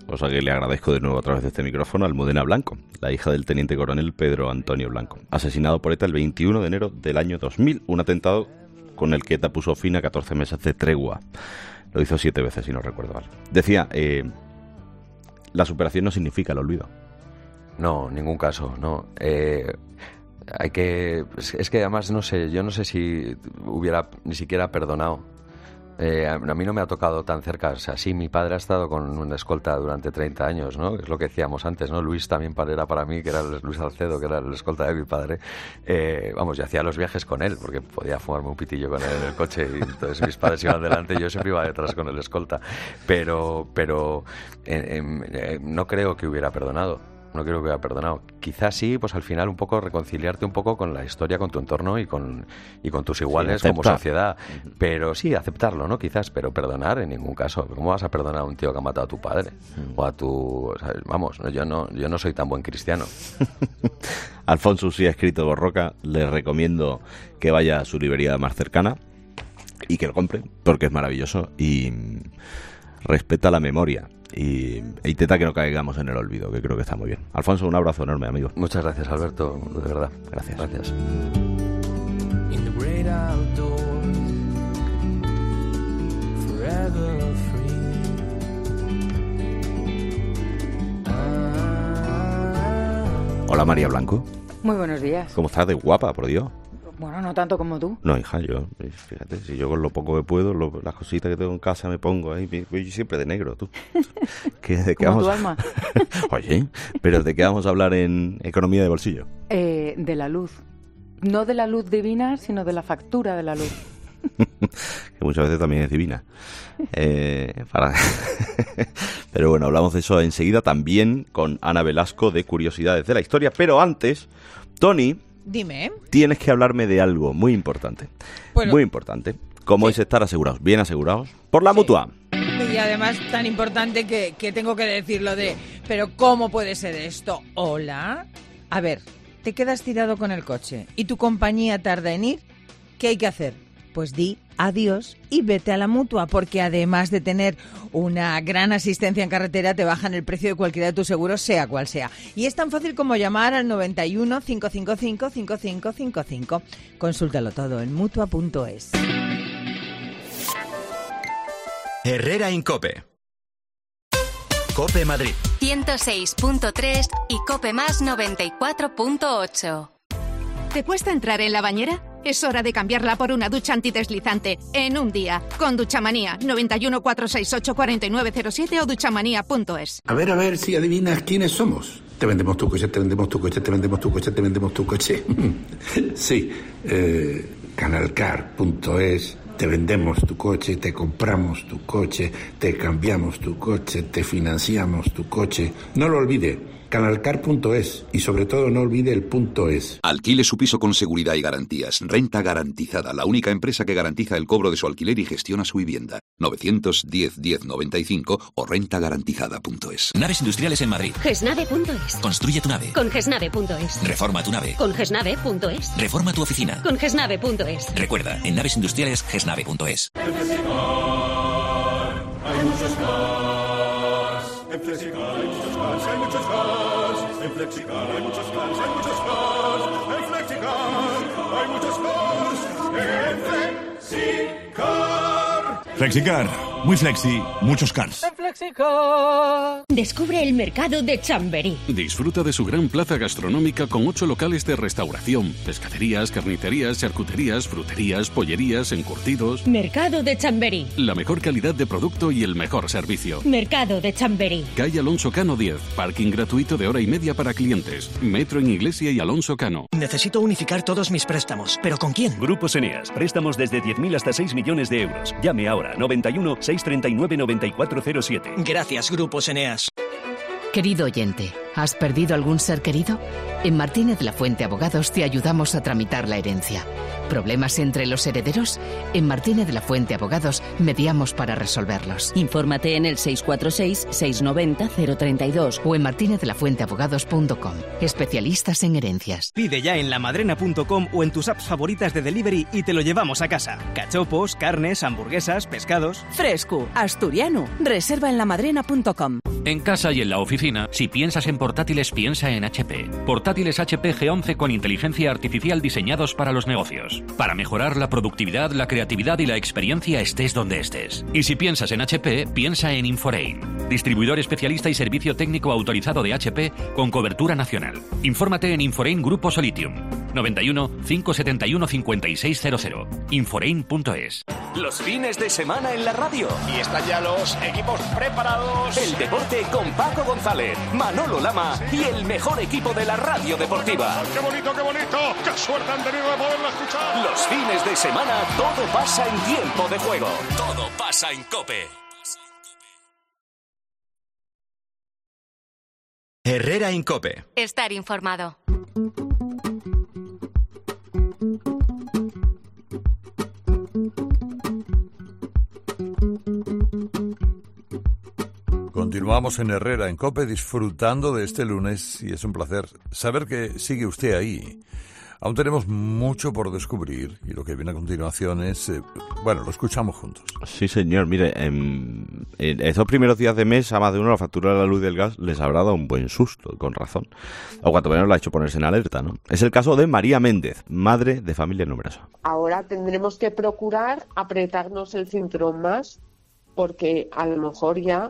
cosa que le agradezco de nuevo a través de este micrófono, Almudena Blanco, la hija del teniente coronel Pedro Antonio Blanco, asesinado por ETA el veintiuno de enero del año dos mil, un atentado con el que ETA puso fin a catorce meses de tregua. Lo hizo siete veces, si no recuerdo mal. Decía, eh, la superación no significa el olvido. No, en ningún caso, no. Eh, hay que... Es que además, no sé, yo no sé si hubiera ni siquiera perdonado. Eh, a mí no me ha tocado tan cerca. O sea, sí, mi padre ha estado con una escolta durante treinta años, ¿no? Es lo que decíamos antes, ¿no? Luis también era para mí, que era el, Luis Salcedo, que era el escolta de mi padre. Eh, vamos, yo hacía los viajes con él, porque podía fumarme un pitillo con él en el coche, y entonces mis padres iban delante y yo siempre iba detrás con el escolta. Pero, pero eh, eh, no creo que hubiera perdonado. No creo que hubiera perdonado. Quizás sí, pues al final un poco reconciliarte un poco con la historia, con tu entorno y con, y con tus iguales sí, como sociedad. Pero sí, aceptarlo, ¿no? Quizás, pero perdonar en ningún caso. ¿Cómo vas a perdonar a un tío que ha matado a tu padre? Mm. O a tu... O sea, vamos, yo no, yo no soy tan buen cristiano. Alfonso sí ha escrito Borroca. Le recomiendo que vaya a su librería más cercana y que lo compre, porque es maravilloso y respeta la memoria. Y e intenta que no caigamos en el olvido, que creo que está muy bien. Alfonso, un abrazo enorme, amigo. Muchas gracias, Alberto, de verdad. Gracias. Gracias. Hola, María Blanco. Muy buenos días. ¿Cómo estás? De guapa, por Dios. Bueno, no tanto como tú. No, hija, yo, fíjate, si yo con lo poco que puedo, lo, las cositas que tengo en casa me pongo ahí, voy siempre de negro, tú. ¿Qué, de qué como vamos tu a... alma. Oye, pero ¿de qué vamos a hablar en Economía de Bolsillo? Eh, de la luz. No de la luz divina, sino de la factura de la luz. Que muchas veces también es divina. Eh, para... Pero bueno, hablamos de eso enseguida, también con Ana Velasco de Curiosidades de la Historia. Pero antes, Tony... Dime. Tienes que hablarme de algo muy importante. Bueno, muy importante. Como sí. es estar asegurados, bien asegurados, por la sí. Mutua. Y además tan importante que, que tengo que decirlo de... Pero ¿cómo puede ser esto? Hola. A ver, te quedas tirado con el coche y tu compañía tarda en ir. ¿Qué hay que hacer? Pues di adiós y vete a la Mutua, porque además de tener una gran asistencia en carretera, te bajan el precio de cualquiera de tus seguros, sea cual sea. Y es tan fácil como llamar al noventa y uno, cinco cinco cinco, cinco cinco cinco cinco. Consúltalo todo en mutua punto es. Herrera Incope. Cope Madrid. ciento seis punto tres y Cope Más noventa y cuatro punto ocho. ¿Te cuesta entrar en la bañera? Es hora de cambiarla por una ducha antideslizante en un día. Con Duchamanía, noventa y uno, cuatrocientos sesenta y ocho, cuarenta y nueve cero siete o duchamanía punto es. A ver, a ver si adivinas quiénes somos. Te vendemos tu coche, te vendemos tu coche, te vendemos tu coche, te vendemos tu coche. Sí, eh, canalcar punto es. Te vendemos tu coche, te compramos tu coche, te cambiamos tu coche, te financiamos tu coche. No lo olvide. Canalcar punto es y sobre todo no olvide el punto es. Alquile su piso con seguridad y garantías. Renta Garantizada, la única empresa que garantiza el cobro de su alquiler y gestiona su vivienda. novecientos diez, diez noventa y cinco o renta garantizada punto es. Naves industriales en Madrid. Gesnave punto es. Construye tu nave. Con gesnave punto es. Reforma tu nave. Con gesnave punto es. Reforma tu oficina. Con gesnave punto es. Recuerda, en naves industriales gesnave punto es. En Flexicar hay muchos cars. En Flexicar hay muchos cars, hay muchos cars. En Flexicar hay muchos cars, hay muchos cars. En Flexicar hay muchos cars. En Flexicar. Flexicar, muy flexi, muchos cars. Descubre el mercado de Chamberí. Disfruta de su gran plaza gastronómica con ocho locales de restauración, pescaderías, carnicerías, charcuterías, fruterías, pollerías, encurtidos. Mercado de Chamberí. La mejor calidad de producto y el mejor servicio. Mercado de Chamberí. Calle Alonso Cano diez, parking gratuito de hora y media para clientes. Metro en Iglesia y Alonso Cano. Necesito unificar todos mis préstamos, ¿pero con quién? Grupos Eneas, préstamos desde diez mil hasta seis millones de euros. Llame ahora, noventa y uno, seiscientos treinta y nueve, noventa y cuatro cero siete. Gracias, Grupos Eneas. Querido oyente, ¿has perdido algún ser querido? En Martínez La Fuente Abogados te ayudamos a tramitar la herencia. ¿Problemas entre los herederos? En Martínez La Fuente Abogados mediamos para resolverlos. Infórmate en el seis cuatro seis, seis nueve cero, cero tres dos o en martinez de la fuente abogados punto com. Especialistas en herencias. Pide ya en lamadrena punto com o en tus apps favoritas de delivery y te lo llevamos a casa. Cachopos, carnes, hamburguesas, pescados. Fresco, asturiano. Reserva en lamadrena punto com. En casa y en la oficina, si piensas en portátiles, piensa en H P. Portátiles H P G once con inteligencia artificial diseñados para los negocios. Para mejorar la productividad, la creatividad y la experiencia estés donde estés. Y si piensas en H P, piensa en Inforein. Distribuidor especialista y servicio técnico autorizado de H P con cobertura nacional. Infórmate en Inforein Grupo Solitium. noventa y uno, quinientos setenta y uno, cincuenta y seis cero cero. Inforein punto es. Los fines de semana en la radio. Y están ya los equipos preparados. El deporte con Paco González, Manolo Lama y el mejor equipo de la radio deportiva. ¡Qué bonito, qué bonito! ¡Qué suerte han tenido de poderlo escuchar! Los fines de semana todo pasa en tiempo de juego. Todo pasa en COPE. Herrera en COPE. Estar informado. Continuamos en Herrera en COPE disfrutando de este lunes y es un placer saber que sigue usted ahí. Aún tenemos mucho por descubrir y lo que viene a continuación es... Eh, bueno, lo escuchamos juntos. Sí, señor. Mire, en, en estos primeros días de mes a más de uno la factura de la luz y del gas les habrá dado un buen susto, con razón. O cuanto menos la ha hecho ponerse en alerta, ¿no? Es el caso de María Méndez, madre de familia numerosa. Ahora tendremos que procurar apretarnos el cinturón más porque a lo mejor ya,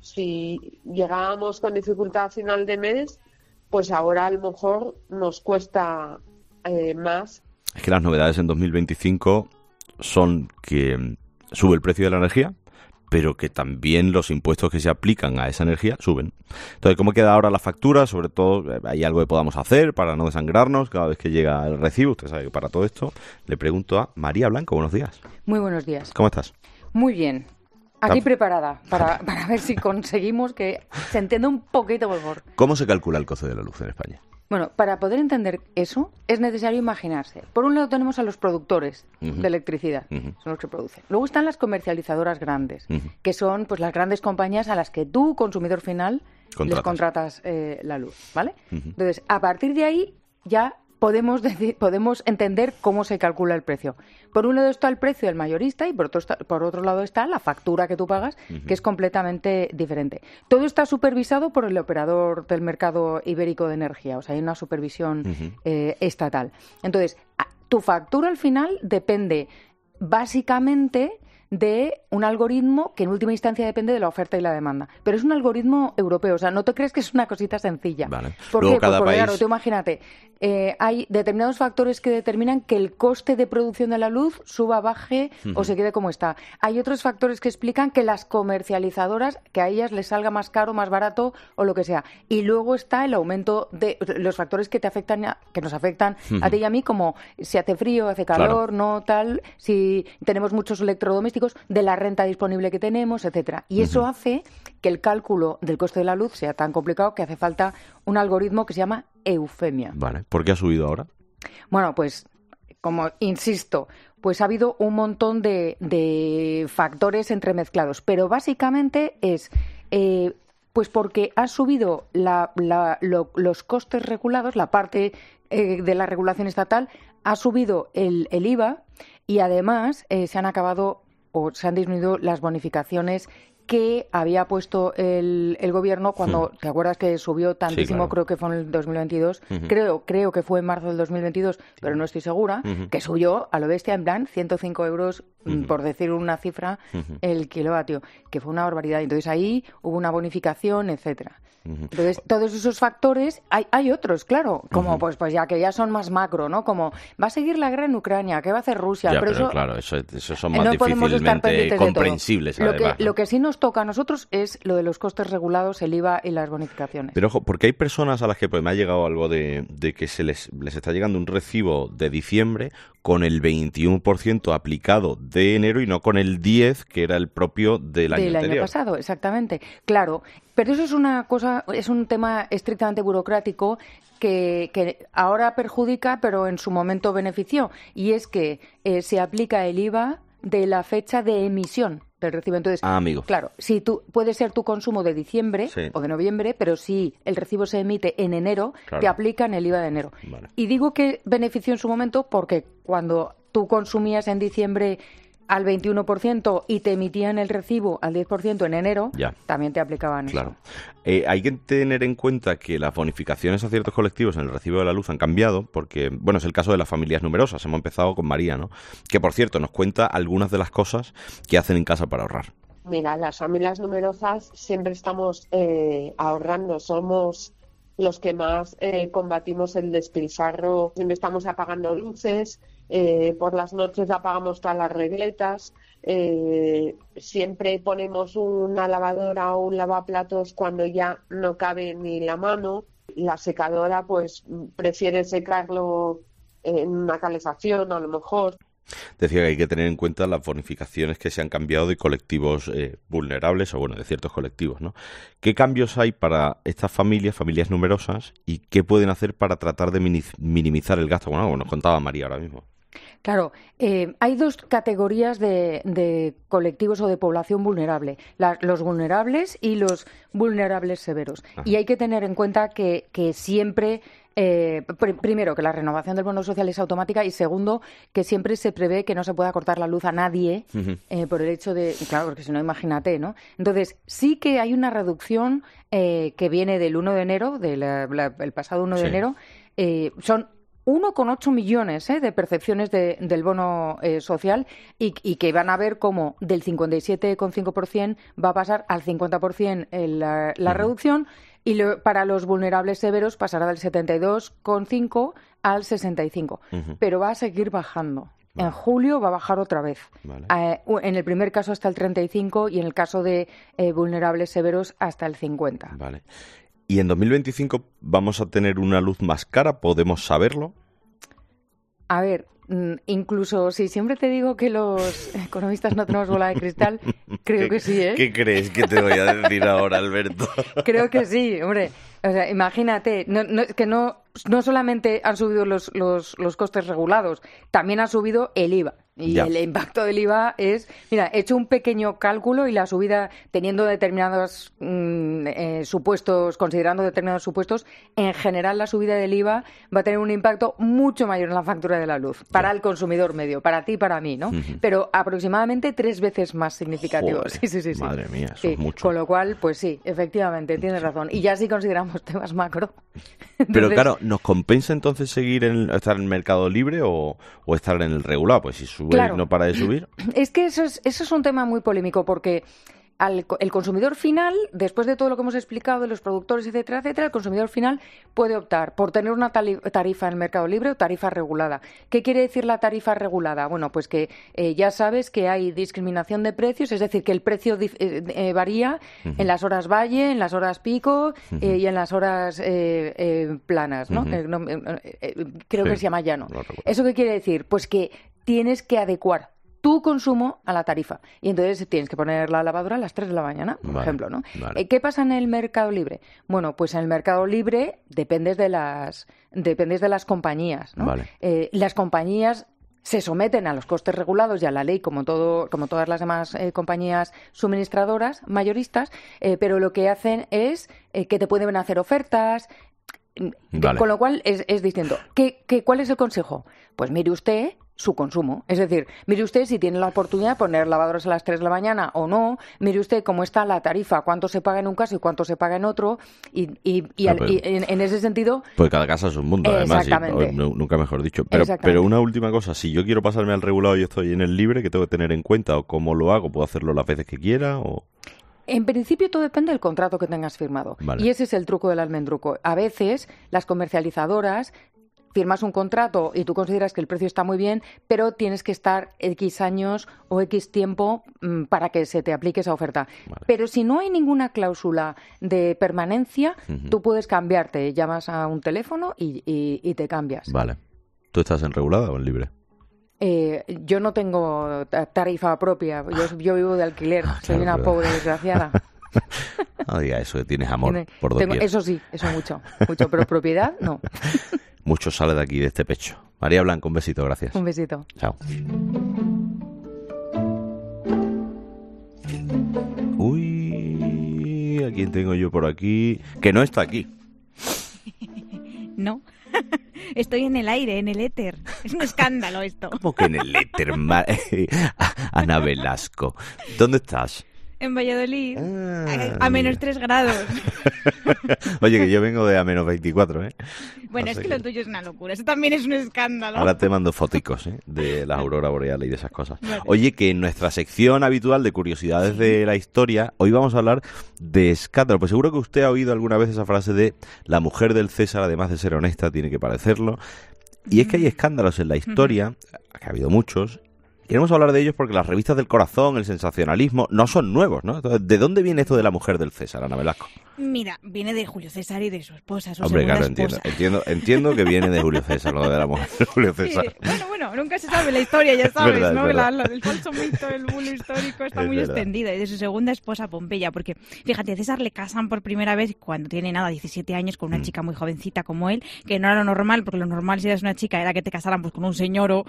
si llegábamos con dificultad a final de mes, pues ahora a lo mejor nos cuesta... Eh, más. Es que las novedades en dos mil veinticinco son que sube el precio de la energía, pero que también los impuestos que se aplican a esa energía suben. Entonces, ¿cómo queda ahora la factura? Sobre todo, ¿hay algo que podamos hacer para no desangrarnos cada vez que llega el recibo? Usted sabe que para todo esto le pregunto a María Blanco. Buenos días. Muy buenos días. ¿Cómo estás? Muy bien. Aquí preparada para, para ver si conseguimos que se entienda un poquito mejor. ¿Cómo se calcula el coste de la luz en España? Bueno, para poder entender eso es necesario imaginarse. Por un lado tenemos a los productores uh-huh. de electricidad, uh-huh. son los que producen. Luego están las comercializadoras grandes, uh-huh. que son pues las grandes compañías a las que tú, consumidor final, contratas. les contratas eh, la luz, ¿vale? Uh-huh. Entonces, a partir de ahí ya podemos decir, podemos entender cómo se calcula el precio. Por un lado está el precio del mayorista y por otro, está, por otro lado está la factura que tú pagas, uh-huh. que es completamente diferente. Todo está supervisado por el operador del mercado ibérico de energía, o sea, hay una supervisión uh-huh. eh, estatal. Entonces, tu factura al final depende básicamente de un algoritmo que en última instancia depende de la oferta y la demanda. Pero es un algoritmo europeo, o sea, no te crees que es una cosita sencilla. Vale. ¿Por Luego qué? cada Porque, país... claro, tú imagínate, eh, hay determinados factores que determinan que el coste de producción de la luz suba, baje uh-huh. o se quede como está. Hay otros factores que explican que las comercializadoras, que a ellas les salga más caro, más barato o lo que sea. Y luego está el aumento de los factores que te afectan, a, que nos afectan uh-huh. a ti y a mí, como si hace frío, hace calor, claro. no tal, si tenemos muchos electrodomésticos, de la renta disponible que tenemos, etcétera. Y eso uh-huh. hace que el cálculo del coste de la luz sea tan complicado que hace falta un algoritmo que se llama Eufemia. Vale. ¿Por qué ha subido ahora? Bueno, pues, como insisto, pues ha habido un montón de, de factores entremezclados, pero básicamente es... Eh, pues porque ha subido la, la, lo, los costes regulados, la parte eh, de la regulación estatal, ha subido el, el I V A y además eh, se han acabado o se han disminuido las bonificaciones que había puesto el, el gobierno cuando, hmm. ¿te acuerdas que subió tantísimo? Sí, claro. Creo que fue en el dos mil veintidós, uh-huh. creo creo que fue en marzo del dos mil veintidós, pero no estoy segura, uh-huh. que subió a lo bestia en plan ciento cinco euros, uh-huh. por decir una cifra, uh-huh. el kilovatio, que fue una barbaridad. Entonces ahí hubo una bonificación, etcétera. Uh-huh. Entonces, todos esos factores, hay, hay otros, claro, como uh-huh. pues pues ya que ya son más macro, ¿no? Como, va a seguir la guerra en Ucrania, ¿qué va a hacer Rusia? Ya, pero, pero eso, claro, eso, eso son más no difícilmente comprensibles, lo que, lo que sí nos nos toca a nosotros es lo de los costes regulados, el I V A y las bonificaciones. Pero ojo, porque hay personas a las que pues, me ha llegado algo de, de que se les, les está llegando un recibo de diciembre con el veintiuno por ciento aplicado de enero y no con el diez por ciento que era el propio del año del anterior. año pasado, exactamente. Claro, pero eso es una cosa, es un tema estrictamente burocrático que, que ahora perjudica, pero en su momento benefició. Y es que eh, se aplica el I V A de la fecha de emisión del recibo. Entonces, ah, amigo. Claro, si tú puede ser tu consumo de diciembre sí. o de noviembre, pero si el recibo se emite en enero, claro. te aplican el I V A de enero. Vale. Y digo que benefició en su momento porque cuando tú consumías en diciembre al veintiuno por ciento y te emitían el recibo al diez por ciento en enero, ya. también te aplicaban claro. eso. Eh, hay que tener en cuenta que las bonificaciones a ciertos colectivos en el recibo de la luz han cambiado, porque, bueno, es el caso de las familias numerosas. Hemos empezado con María, ¿no? Que, por cierto, nos cuenta algunas de las cosas que hacen en casa para ahorrar. Mira, las familias numerosas siempre estamos eh, ahorrando, somos los que más eh, combatimos el despilfarro, siempre estamos apagando luces, eh, por las noches apagamos todas las regletas, eh, siempre ponemos una lavadora o un lavaplatos cuando ya no cabe ni la mano, la secadora pues prefiere secarlo en una calefacción a lo mejor. Decía que hay que tener en cuenta las bonificaciones que se han cambiado de colectivos eh, vulnerables o, bueno, de ciertos colectivos, ¿no? ¿Qué cambios hay para estas familias, familias numerosas, y qué pueden hacer para tratar de minimizar el gasto? Bueno, como nos contaba María ahora mismo. Claro, eh, hay dos categorías de, de colectivos o de población vulnerable, la, los vulnerables y los vulnerables severos. Ajá. Y hay que tener en cuenta que, que siempre, eh, pr- primero, que la renovación del bono social es automática y segundo, que siempre se prevé que no se pueda cortar la luz a nadie uh-huh. eh, por el hecho de, claro, porque si no, imagínate, ¿no? Entonces, sí que hay una reducción eh, que viene del uno de enero, del de pasado uno de sí. enero, eh, son uno coma ocho millones ¿eh? de percepciones de, del bono eh, social y, y que van a ver cómo del cincuenta y siete coma cinco por ciento va a pasar al cincuenta por ciento en la, la uh-huh. reducción y lo, para los vulnerables severos pasará del setenta y dos coma cinco por ciento al sesenta y cinco por ciento. Uh-huh. Pero va a seguir bajando. Vale. En julio va a bajar otra vez. Vale. Eh, en el primer caso hasta el treinta y cinco por ciento y en el caso de eh, vulnerables severos hasta el cincuenta por ciento. Vale. ¿Y en dos mil veinticinco vamos a tener una luz más cara? ¿Podemos saberlo? A ver, incluso si siempre te digo que los economistas no tenemos bola de cristal, creo que sí, ¿eh? ¿Qué crees que te voy a decir ahora, Alberto? Creo que sí, hombre. O sea, imagínate, no, no, que no, no solamente han subido los, los, los costes regulados, también ha subido el I V A. Y ya. El impacto del I V A es... Mira, he hecho un pequeño cálculo y la subida, teniendo determinados mmm, eh, supuestos, considerando determinados supuestos, en general la subida del I V A va a tener un impacto mucho mayor en la factura de la luz, para ya. el consumidor medio, para ti y para mí, ¿no? Uh-huh. Pero aproximadamente tres veces más significativo. Joder, sí, sí, sí, sí. Madre mía, eso sí, es mucho. Con lo cual, pues sí, efectivamente, tienes razón. Y ya si consideramos temas macro... Entonces... Pero claro, ¿nos compensa entonces seguir en estar en el mercado libre o, o estar en el regulado? Pues si sube claro. y no para de subir. Es que eso es, eso es un tema muy polémico porque al, el consumidor final, después de todo lo que hemos explicado de los productores, etcétera, etcétera, el consumidor final puede optar por tener una tarifa en el mercado libre o tarifa regulada. ¿Qué quiere decir la tarifa regulada? Bueno, pues que eh, ya sabes que hay discriminación de precios, es decir, que el precio eh, eh, varía uh-huh. en las horas valle, en las horas pico uh-huh. eh, y en las horas eh, eh, planas, ¿no? Uh-huh. Eh, no eh, eh, creo sí, que se llama llano. No ¿Eso qué quiere decir? Pues que tienes que adecuar tu consumo a la tarifa. Y entonces tienes que poner la lavadora a las tres de la mañana, por vale, ejemplo, ¿no? Vale. ¿Qué pasa en el mercado libre? Bueno, pues en el mercado libre dependes de las, dependes de las compañías, ¿no? Vale. Eh, las compañías se someten a los costes regulados y a la ley como todo, como todas las demás eh, compañías suministradoras, mayoristas, eh, pero lo que hacen es eh, que te pueden hacer ofertas. Vale. Con lo cual es, es distinto. ¿Qué, qué, ¿Cuál es el consejo? Pues mire usted su consumo. Es decir, mire usted si tiene la oportunidad de poner lavadoras a las tres de la mañana o no, mire usted cómo está la tarifa, cuánto se paga en un caso y cuánto se paga en otro, y, y, y, no, y en, en ese sentido... Pues cada casa es un mundo, además, y, nunca mejor dicho. Pero, pero una última cosa, si yo quiero pasarme al regulado y estoy en el libre, ¿qué tengo que tener en cuenta? ¿O cómo lo hago? ¿Puedo hacerlo las veces que quiera? O... En principio todo depende del contrato que tengas firmado. Vale. Y ese es el truco del almendruco. A veces las comercializadoras firmas un contrato y tú consideras que el precio está muy bien, pero tienes que estar X años o X tiempo mmm, para que se te aplique esa oferta. Vale. Pero si no hay ninguna cláusula de permanencia, uh-huh. tú puedes cambiarte, llamas a un teléfono y, y, y te cambias. Vale. ¿Tú estás en regulada o en libre? Eh, yo no tengo tarifa propia, yo, yo vivo de alquiler, ah, soy claro, una pero... pobre desgraciada. No diga eso, que tienes amor Tiene, por doquier. Tengo, eso sí, eso mucho, mucho, pero propiedad no. Mucho sale de aquí, de este pecho. María Blanco, un besito, gracias. Un besito. Chao. Uy, ¿a quién tengo yo por aquí? Que no está aquí. No. Estoy en el aire, en el éter. Es un escándalo esto. ¿Cómo que en el éter? Ana Velasco. ¿Dónde estás? En Valladolid, ah, a, a menos tres grados. Oye, que yo vengo de a menos veinticuatro, ¿eh? Bueno, no es que, que lo tuyo es una locura. Eso también es un escándalo. Ahora te mando foticos, ¿eh? De las auroras boreales y de esas cosas. Vale. Oye, que en nuestra sección habitual de curiosidades de la historia, hoy vamos a hablar de escándalo. Pues seguro que usted ha oído alguna vez esa frase de la mujer del César, además de ser honesta, tiene que parecerlo. Y es que hay escándalos en la historia, que ha habido muchos. Queremos hablar de ellos porque las revistas del corazón, el sensacionalismo, no son nuevos, ¿no? Entonces, ¿de dónde viene esto de la mujer del César, Ana Velasco? Mira, viene de Julio César y de su esposa, su Hombre, segunda claro, esposa. Entiendo, entiendo, entiendo que viene de Julio César, lo de la mujer de Julio César. Sí, bueno, bueno, nunca se sabe la historia, ya sabes, verdad, ¿no? La, la, el falso mito, el bulo histórico está es muy verdad. extendido. Y de su segunda esposa, Pompeya, porque, fíjate, César le casan por primera vez cuando tiene, nada, diecisiete años, con una mm. chica muy jovencita como él, que no era lo normal, porque lo normal si eras una chica era que te casaran pues con un señoro,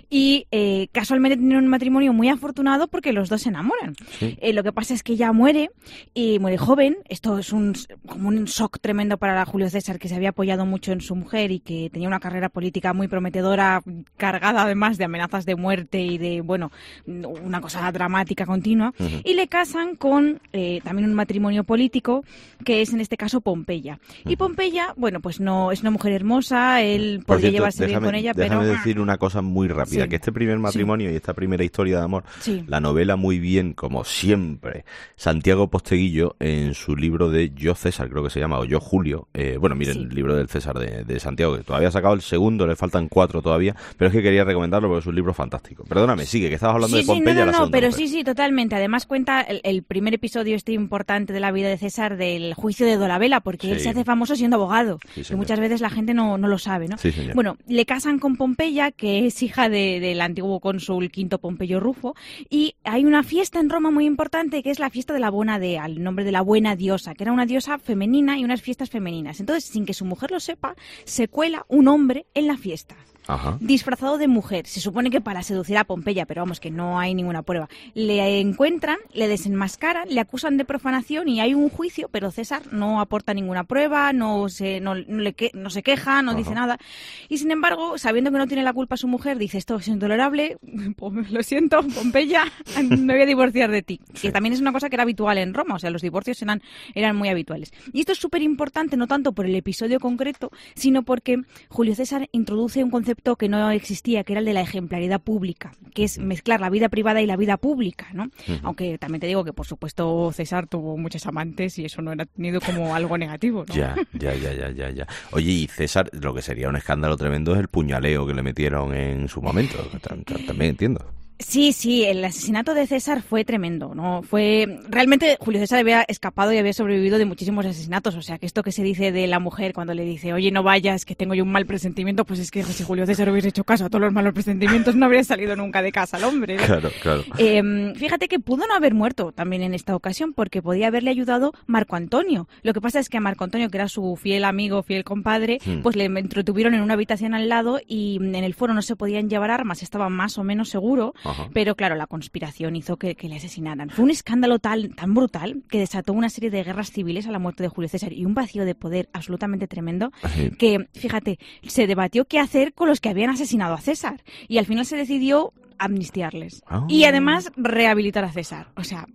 y eh, casualmente tienen un matrimonio muy afortunado porque los dos se enamoran. Sí. Eh, lo que pasa es que ella muere, y muere joven. Esto es un como un shock tremendo para Julio César, que se había apoyado mucho en su mujer y que tenía una carrera política muy prometedora, cargada además de amenazas de muerte y de, bueno, una cosa dramática continua. Uh-huh. Y le casan con eh, también un matrimonio político, que es en este caso Pompeya. Uh-huh. Y Pompeya, bueno, pues no es una mujer hermosa, él Por podría cierto, llevarse déjame, bien con ella, déjame pero... decir una cosa muy rápida, sí. que este primer matrimonio sí. y esta primera historia de amor, sí. la novela muy bien, como siempre, Santiago Posteguillo, en su libro de Yo César, creo que se llama, o Yo Julio, eh, bueno, miren, sí. el libro del César de, de Santiago, que todavía ha sacado el segundo, le faltan cuatro todavía, pero es que quería recomendarlo porque es un libro fantástico. Perdóname, sigue, que estabas hablando sí, de Pompeya. Sí, no, no, la no, pero mujer. sí, sí, totalmente. Además cuenta el, el primer episodio este importante de la vida de César, del juicio de Dolabella, porque sí. él se hace famoso siendo abogado, sí, y muchas veces la gente no, no lo sabe, ¿no? Sí, señor. Bueno, le casan con Pompeya, que es hija de, del antiguo cónsul Quinto Pompeyo Rufo, y hay una fiesta en Roma muy importante, que es la fiesta de la Bona Dea, el nombre de la buena diosa, que era una diosa femenina y unas fiestas femeninas. Entonces, sin que su mujer lo sepa, se cuela un hombre en la fiesta. Ajá. Disfrazado de mujer, se supone que para seducir a Pompeya, pero vamos, que no hay ninguna prueba. Le encuentran, le desenmascaran, le acusan de profanación y hay un juicio, pero César no aporta ninguna prueba, no se, no, no, le que, no se queja, no Ajá. dice nada. Y sin embargo, sabiendo que no tiene la culpa su mujer, dice, esto es intolerable, pues, lo siento, Pompeya, me voy a divorciar de ti. Sí. Que también es una cosa que era habitual en Roma, o sea, los divorcios eran, eran muy habituales. Y esto es súper importante, no tanto por el episodio concreto, sino porque Julio César introduce un concepto que no existía, que era el de la ejemplaridad pública, que es mezclar la vida privada y la vida pública, ¿no? Uh-huh. Aunque también te digo que, por supuesto, César tuvo muchas amantes y eso no era tenido como algo negativo, ¿no? Ya, ya, ya, ya, ya, ya. Oye, y César, lo que sería un escándalo tremendo es el puñaleo que le metieron en su momento, también entiendo. Sí, sí, el asesinato de César fue tremendo, ¿no? Fue realmente Julio César había escapado y había sobrevivido de muchísimos asesinatos, o sea, que esto que se dice de la mujer cuando le dice, oye, no vayas, que tengo yo un mal presentimiento, pues es que si Julio César hubiese hecho caso a todos los malos presentimientos no habría salido nunca de casa el hombre, ¿no? Claro, claro. Eh, fíjate que pudo no haber muerto también en esta ocasión, porque podía haberle ayudado Marco Antonio. Lo que pasa es que a Marco Antonio, que era su fiel amigo, fiel compadre, hmm. pues le entretuvieron en una habitación al lado y en el foro no se podían llevar armas, estaba más o menos seguro. Ajá. Pero claro, la conspiración hizo que, que le asesinaran. Fue un escándalo tal, tan brutal que desató una serie de guerras civiles a la muerte de Julio César y un vacío de poder absolutamente tremendo. Ajá. Que, fíjate, se debatió qué hacer con los que habían asesinado a César y al final se decidió amnistiarles oh. y además rehabilitar a César. O sea,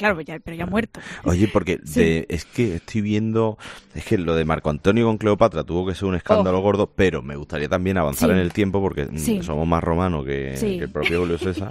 claro, ya, pero ya muerto. Oye, porque Sí. de- es que estoy viendo, es que lo de Marco Antonio con Cleopatra tuvo que ser un escándalo Oh. gordo, pero me gustaría también avanzar Sí. en el tiempo porque mm, Sí. somos más romanos que, Sí. que el propio Julio César.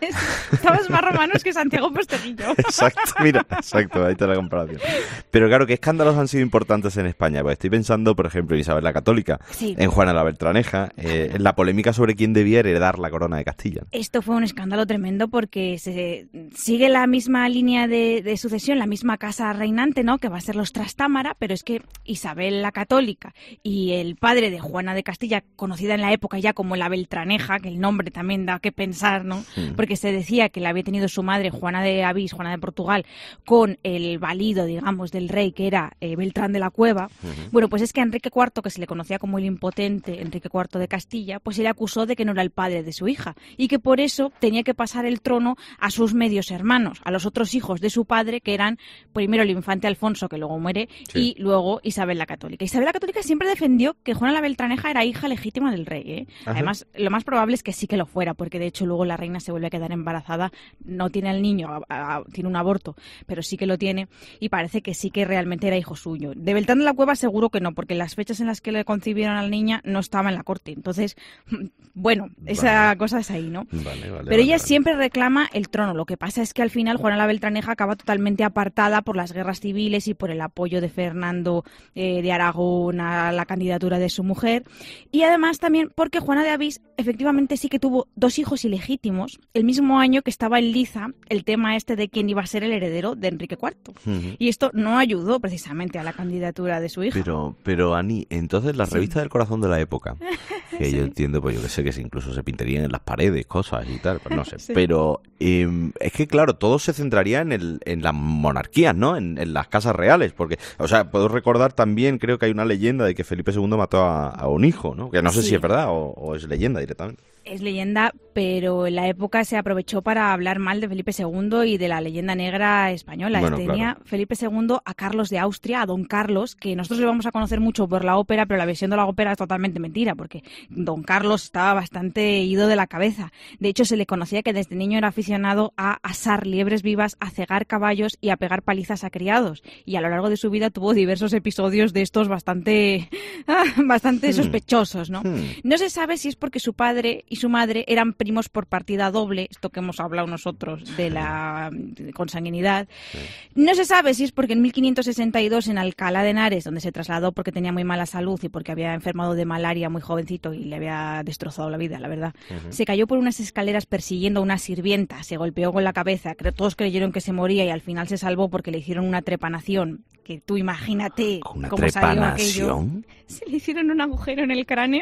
Estabas más romanos que Santiago Posteguillo. Exacto, mira, exacto, ahí está la comparación. Pero claro, ¿qué escándalos han sido importantes en España? Pues estoy pensando, por ejemplo, en Isabel la Católica, Sí. en Juana la Beltraneja, eh, en la polémica sobre quién debía heredar la corona de Castilla. Esto fue un escándalo tremendo porque se sigue la misma línea de, de sucesión, la misma casa reinante, ¿no? Que va a ser los Trastámara, pero es que Isabel la Católica y el padre de Juana de Castilla, conocida en la época ya como la Beltraneja, que el nombre también da que pensar, ¿no? Mm. Porque se decía que la había tenido su madre, Juana de Avís, Juana de Portugal, con el valido, digamos, del rey, que era eh, Beltrán de la Cueva. Ujú. Bueno, pues es que a Enrique cuarto, que se le conocía como el impotente Enrique cuarto de Castilla, pues se le acusó de que no era el padre de su hija y que por eso tenía que pasar el trono a sus medios hermanos, a los otros hijos de su padre, que eran primero el infante Alfonso, que luego muere, Sí. y luego Isabel la Católica. Isabel la Católica siempre defendió que Juana la Beltraneja era hija legítima del rey, ¿eh? Ajá. Además, lo más probable es que sí que lo fuera, porque de hecho luego la reina se vuelve a quedar embarazada, no tiene al niño, a- a- tiene un aborto, pero sí que lo tiene y parece que sí que realmente era hijo suyo. De Beltrán de la Cueva seguro que no, porque las fechas en las que le concibieron a la niña no estaba en la corte. Entonces, bueno, esa cosa es ahí, ¿no? Vale, vale, Pero vale, ella vale. siempre reclama el trono. Lo que pasa es que al final Juana la Beltraneja acaba totalmente apartada por las guerras civiles y por el apoyo de Fernando eh, de Aragón a la candidatura de su mujer. Y además también porque Juana de Avís efectivamente sí que tuvo dos hijos ilegítimos el mismo año que estaba en liza el tema este de quién iba a ser el heredero de Enrique cuarto. Ujú. Y esto no ayudó precisamente a la candidatura de su hija. Pero, pero Ani, entonces las Sí. revistas del corazón de la época, que yo entiendo, pues yo que sé que se- incluso se pintarían en las paredes, cosas y tal, pues no sé. Sí. Pero eh, es que claro, todo se centraría en, el, en las monarquías, ¿no? En, en las casas reales, porque, o sea, puedo recordar también, creo que hay una leyenda de que Felipe segundo mató a, a un hijo, ¿no? Que no sé Sí. si es verdad o, o es leyenda directamente. Es leyenda, pero en la época se aprovechó para hablar mal de Felipe segundo y de la leyenda negra española. Bueno, Tenía claro. Felipe segundo a Carlos de Austria, a don Carlos, que nosotros le vamos a conocer mucho por la ópera, pero la versión de la ópera es totalmente mentira, porque don Carlos estaba bastante ido de la cabeza. De hecho, se le conocía que desde niño era aficionado a asar liebres vivas, a cegar caballos y a pegar palizas a criados. Y a lo largo de su vida tuvo diversos episodios de estos bastante, bastante Hmm. sospechosos, ¿no? Hmm. No se sabe si es porque su padre y su madre eran primos por partida doble, esto que hemos hablado nosotros de la consanguinidad. No se sabe si es porque en mil quinientos sesenta y dos en Alcalá de Henares, donde se trasladó porque tenía muy mala salud y porque había enfermado de malaria muy jovencito y le había destrozado la vida, la verdad. Ujú. Se cayó por unas escaleras persiguiendo a una sirvienta, se golpeó con la cabeza, cre- todos creyeron que se moría y al final se salvó porque le hicieron una trepanación, que tú imagínate ¿Una cómo salió aquello. trepanación? Se le hicieron un agujero en el cráneo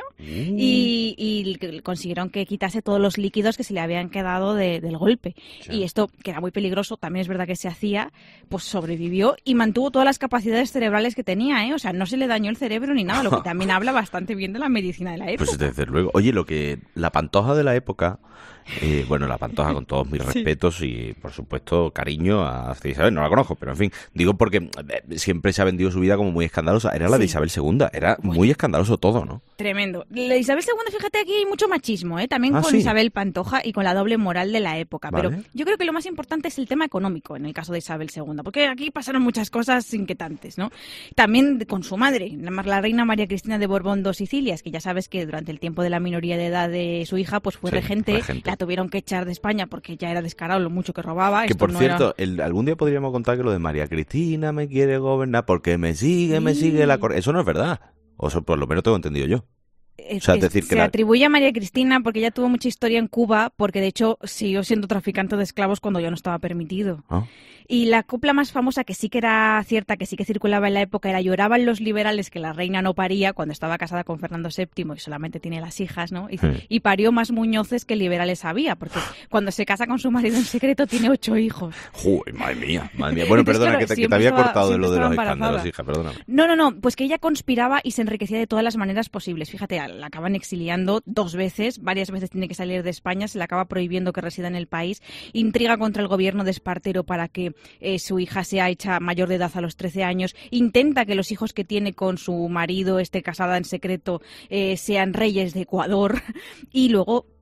y, y l- consiguieron que quitase todos los líquidos que se le habían quedado de- del golpe. Y esto, que era muy peligroso, también es verdad que se hacía, pues sobrevivió y mantuvo todas las capacidades cerebrales que tenía, ¿eh? O sea, no se le dañó el cerebro ni nada, lo que también habla bastante bien de la medicina de la época. Pues desde luego. Oye, lo que la Pantoja de la época, eh, bueno, la Pantoja con todos mis Sí. respetos y por supuesto cariño a Isabel, no la conozco, pero en fin, digo porque eh, siempre se ha vendido su vida como muy escandalosa. Era la de Sí. Isabel segunda, era muy escandaloso todo, ¿no? Tremendo. La Isabel segunda, fíjate, aquí hay mucho machismo, ¿eh? También Ah, con sí. Isabel Pantoja y con la doble moral de la época. Vale. Pero yo creo que lo más importante es el tema económico en el caso de Isabel segunda, porque aquí pasaron muchas cosas inquietantes, ¿no? También de- con su madre, la, la reina María Cristina de Borbón dos Sicilias, que ya sabes que durante el tiempo de la minoría de edad de su hija, pues fue Sí, regente, regente. la tuvieron que echar de España porque ya era descarado lo mucho que robaba. Que Esto por no cierto, era- el- algún día podríamos contar que lo de María Cristina me quiere gobernar porque me sigue, me sigue la corte. Eso no es verdad. O eso por lo menos tengo entendido yo. Es- O sea, es es- decir, que se la- atribuye a María Cristina porque ella tuvo mucha historia en Cuba, porque de hecho siguió siendo traficante de esclavos cuando ya no estaba permitido. Ah. Y la copla más famosa, que sí que era cierta, que sí que circulaba en la época, era "Lloraban los liberales que la reina no paría", cuando estaba casada con Fernando séptimo y solamente tiene las hijas, ¿no? Y, Sí. y parió más muñoces que liberales había, porque cuando se casa con su marido en secreto tiene ocho hijos. Joder, madre mía, madre mía. Bueno, Entonces, perdona, claro, que te, que te siempre había estaba- cortado de siempre lo de los estaba escándalos, embarazada. hija, perdóname. No, no, no, pues que ella conspiraba y se enriquecía de todas las maneras posibles. Fíjate, la acaban exiliando dos veces, varias veces tiene que salir de España, se le acaba prohibiendo que resida en el país, intriga contra el gobierno de Espartero para que eh, su hija sea hecha mayor de edad a los trece años, intenta que los hijos que tiene con su marido, esté casada en secreto, eh, sean reyes de Ecuador y luego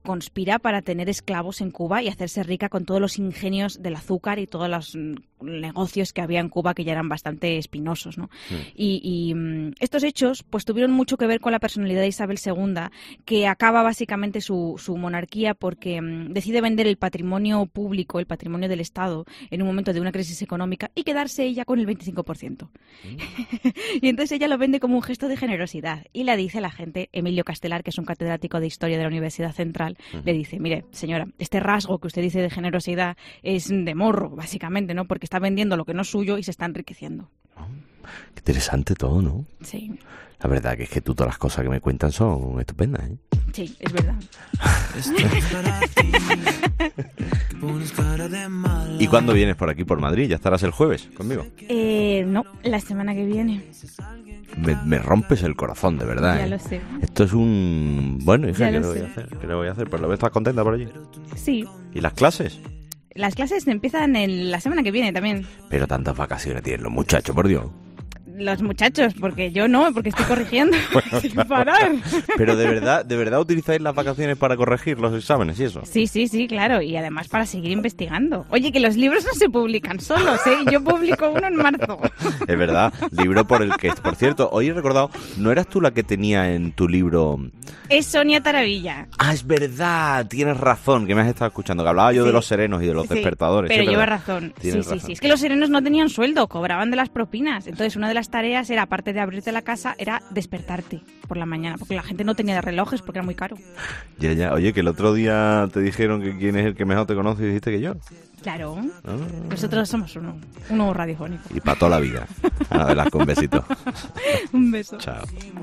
conspira para tener esclavos en Cuba y hacerse rica con todos los ingenios del azúcar y todos los negocios que había en Cuba, que ya eran bastante espinosos, ¿no? Sí. Y, y estos hechos pues tuvieron mucho que ver con la personalidad de Isabel segunda, que acaba básicamente su, su monarquía porque um, decide vender el patrimonio público, el patrimonio del Estado, en un momento de una crisis económica y quedarse ella con el veinticinco por ciento. Mm. Y entonces ella lo vende como un gesto de generosidad y le dice a la gente, Emilio Castelar, que es un catedrático de Historia de la Universidad Central, uh-huh. le dice, mire, señora, este rasgo que usted dice de generosidad es de morro, básicamente, ¿no? Porque está vendiendo lo que no es suyo y se está enriqueciendo. Oh, qué interesante todo, ¿no? Sí. La verdad que es que tú todas las cosas que me cuentan son estupendas, ¿eh? Sí, es verdad. ¿Y cuándo vienes por aquí, por Madrid? ¿Ya estarás el jueves conmigo? Eh, no, la semana que viene. Me, me rompes el corazón, de verdad. Ya ¿eh? lo sé. Esto es un... Bueno, hija, ¿qué le voy sé. a hacer? ¿Qué le voy a hacer? ¿Pero estás contenta por allí? Sí. ¿Y las clases? Las clases empiezan en la semana que viene también. Pero tantas vacaciones tienen los muchachos, por Dios. Los muchachos, porque yo no, porque estoy corrigiendo bueno, sin claro. parar. Pero de verdad, ¿de verdad utilizáis las vacaciones para corregir los exámenes y eso? Sí, sí, sí, claro. Y además para seguir investigando. Oye, que los libros no se publican solos, ¿eh? Yo publico uno en marzo. Es verdad, libro por el que... Por cierto, hoy he recordado, ¿no eras tú la que tenía en tu libro...? Es Sonia Taravilla. Ah, es verdad, tienes razón, que me has estado escuchando, que hablaba yo sí. de los serenos y de los sí, despertadores. Pero ¿sí, lleva razón. Sí, Tienes sí, razón. sí. Es que los serenos no tenían sueldo, cobraban de las propinas. Entonces una de las tareas era, aparte de abrirte la casa, era despertarte por la mañana, porque la gente no tenía relojes porque era muy caro. Ya, ya. Oye, que el otro día te dijeron que quién es el que mejor te conoce y dijiste que yo. Claro. Ah. Nosotros somos uno, uno radiofónico. Y para toda la vida. Ana Velasco, un besito. Un beso. Chao.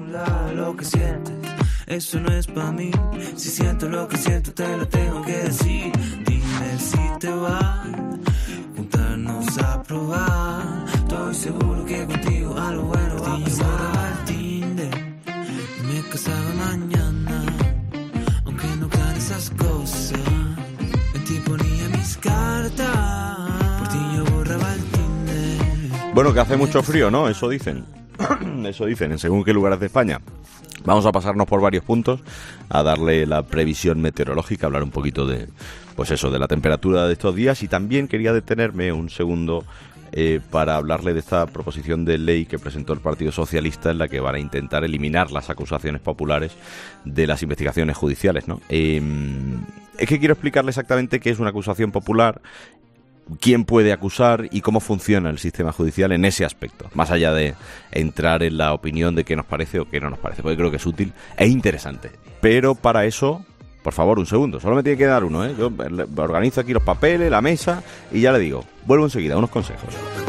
Lo que sientes, eso no es para mí. Si siento lo que siento, te lo tengo que decir. Dime si te va juntarnos a probar. Estoy seguro que contigo algo bueno va a pasar. Al Tinder y me casaba mañana, aunque no gane esas cosas. En ti ponía mis cartas, por ti yo borraba el Tinder. Bueno, que hace mucho frío, ¿no? Eso dicen. Eso dicen, en según qué lugares de España. Vamos a pasarnos por varios puntos, a darle la previsión meteorológica, hablar un poquito de, pues eso, de la temperatura de estos días, y también quería detenerme un segundo eh, para hablarle de esta proposición de ley que presentó el Partido Socialista, en la que van a intentar eliminar las acusaciones populares de las investigaciones judiciales, ¿no? Eh, es que quiero explicarle exactamente qué es una acusación popular, quién puede acusar y cómo funciona el sistema judicial en ese aspecto, más allá de entrar en la opinión de qué nos parece o qué no nos parece, porque creo que es útil e interesante. Pero para eso, por favor, un segundo, solo me tiene que dar uno, ¿eh? Yo organizo aquí los papeles, la mesa y ya le digo, vuelvo enseguida, unos consejos.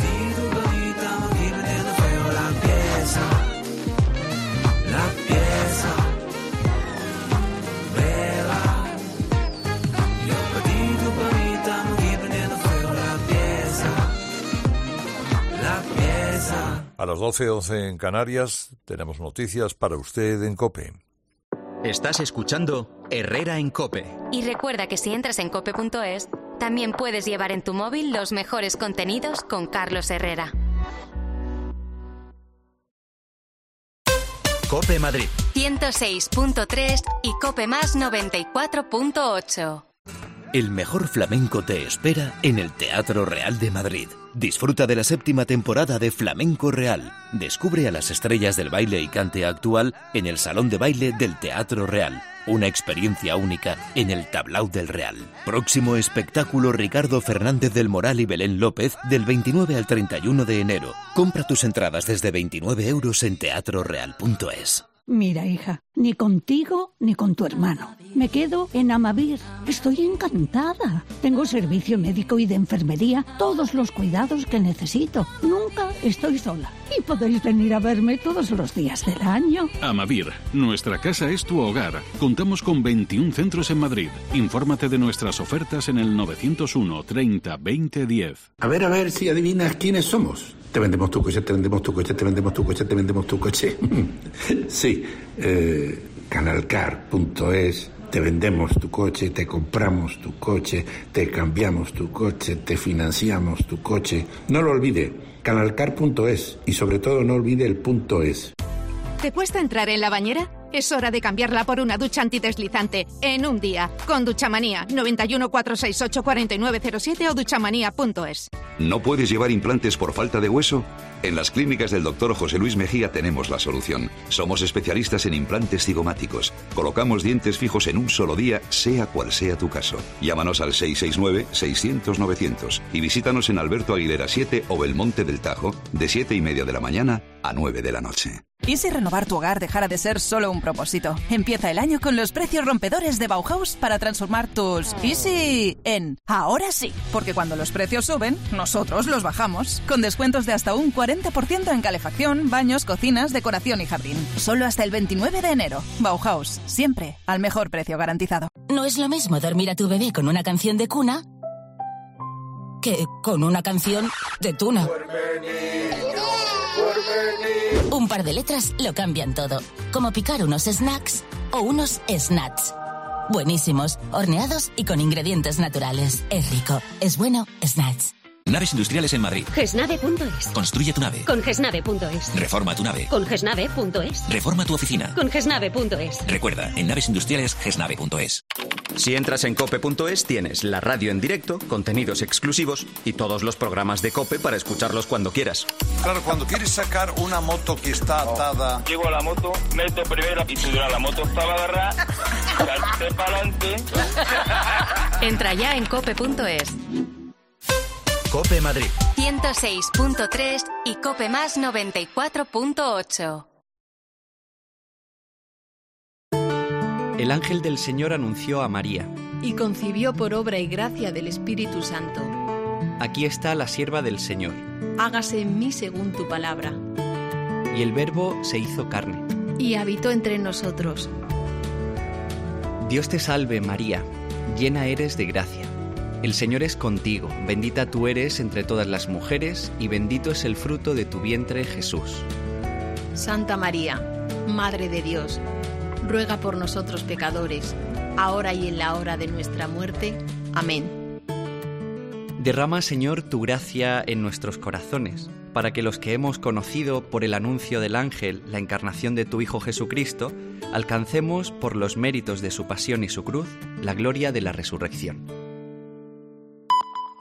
A las doce once en Canarias tenemos noticias para usted en COPE. Estás escuchando Herrera en COPE. Y recuerda que si entras en cope punto es, también puedes llevar en tu móvil los mejores contenidos con Carlos Herrera. COPE Madrid ciento seis punto tres y COPE Más noventa y cuatro punto ocho. El mejor flamenco te espera en el Teatro Real de Madrid. Disfruta de la séptima temporada de Flamenco Real. Descubre a las estrellas del baile y cante actual en el Salón de Baile del Teatro Real. Una experiencia única en el Tablao del Real. Próximo espectáculo Ricardo Fernández del Moral y Belén López del veintinueve al treinta y uno de enero. Compra tus entradas desde veintinueve euros en teatro real punto es. Mira, hija, ni contigo ni con tu hermano. Me quedo en Amavir. Estoy encantada. Tengo servicio médico y de enfermería, todos los cuidados que necesito. Nunca estoy sola. Y podéis venir a verme todos los días del año. Amavir, nuestra casa es tu hogar. Contamos con veintiún centros en Madrid. Infórmate de nuestras ofertas en el novecientos uno treinta veinte diez. A ver, a ver si adivinas quiénes somos. Te vendemos tu coche, te vendemos tu coche, te vendemos tu coche, te vendemos tu coche. Sí, eh, canalcar punto es, te vendemos tu coche, te compramos tu coche, te cambiamos tu coche, te financiamos tu coche. No lo olvide, canalcar punto es y sobre todo no olvide el punto es. ¿Te cuesta entrar en la bañera? Es hora de cambiarla por una ducha antideslizante en un día. Con Duchamanía, noventa y uno, cuatrocientos sesenta y ocho, cuarenta y nueve cero siete o duchamanía punto es. ¿No puedes llevar implantes por falta de hueso? En las clínicas del doctor José Luis Mejía tenemos la solución. Somos especialistas en implantes cigomáticos. Colocamos dientes fijos en un solo día, sea cual sea tu caso. Llámanos al seis seis nueve, seiscientos, novecientos y visítanos en Alberto Aguilera siete o Belmonte del Tajo, de siete y media de la mañana a nueve de la noche. ¿Y si renovar tu hogar dejara de ser solo un propósito? Empieza el año con los precios rompedores de Bauhaus para transformar tus ¿y si? En ahora sí. Porque cuando los precios suben, nosotros los bajamos. Con descuentos de hasta un cuarenta por ciento en calefacción, baños, cocinas, decoración y jardín. Solo hasta el veintinueve de enero. Bauhaus, siempre al mejor precio garantizado. No es lo mismo dormir a tu bebé con una canción de cuna que con una canción de tuna. Un par de letras lo cambian todo. Como picar unos snacks o unos snacks. Buenísimos, horneados y con ingredientes naturales. Es rico, es bueno, snacks. Naves industriales en Madrid. Gesnave punto es. Construye tu nave. Con gesnave punto es. Reforma tu nave. Con gesnave punto es. Reforma tu oficina. Con gesnave punto es. Recuerda, en naves industriales gesnave punto es. Si entras en cope punto es tienes la radio en directo, contenidos exclusivos y todos los programas de COPE para escucharlos cuando quieras. Claro, cuando quieres sacar una moto que está atada... Llego a la moto, meto primera pintura, la moto estaba agarrada, salté para adelante. Entra ya en cope punto es. COPE Madrid ciento seis punto tres y Cope Más noventa y cuatro punto ocho. El ángel del Señor anunció a María: y concibió por obra y gracia del Espíritu Santo. Aquí está la sierva del Señor. Hágase en mí según tu palabra. Y el Verbo se hizo carne. Y habitó entre nosotros. Dios te salve, María, llena eres de gracia. El Señor es contigo, bendita tú eres entre todas las mujeres, y bendito es el fruto de tu vientre, Jesús. Santa María, Madre de Dios, ruega por nosotros pecadores, ahora y en la hora de nuestra muerte. Amén. Derrama, Señor, tu gracia en nuestros corazones, para que los que hemos conocido por el anuncio del ángel la encarnación de tu Hijo Jesucristo, alcancemos, por los méritos de su pasión y su cruz, la gloria de la resurrección.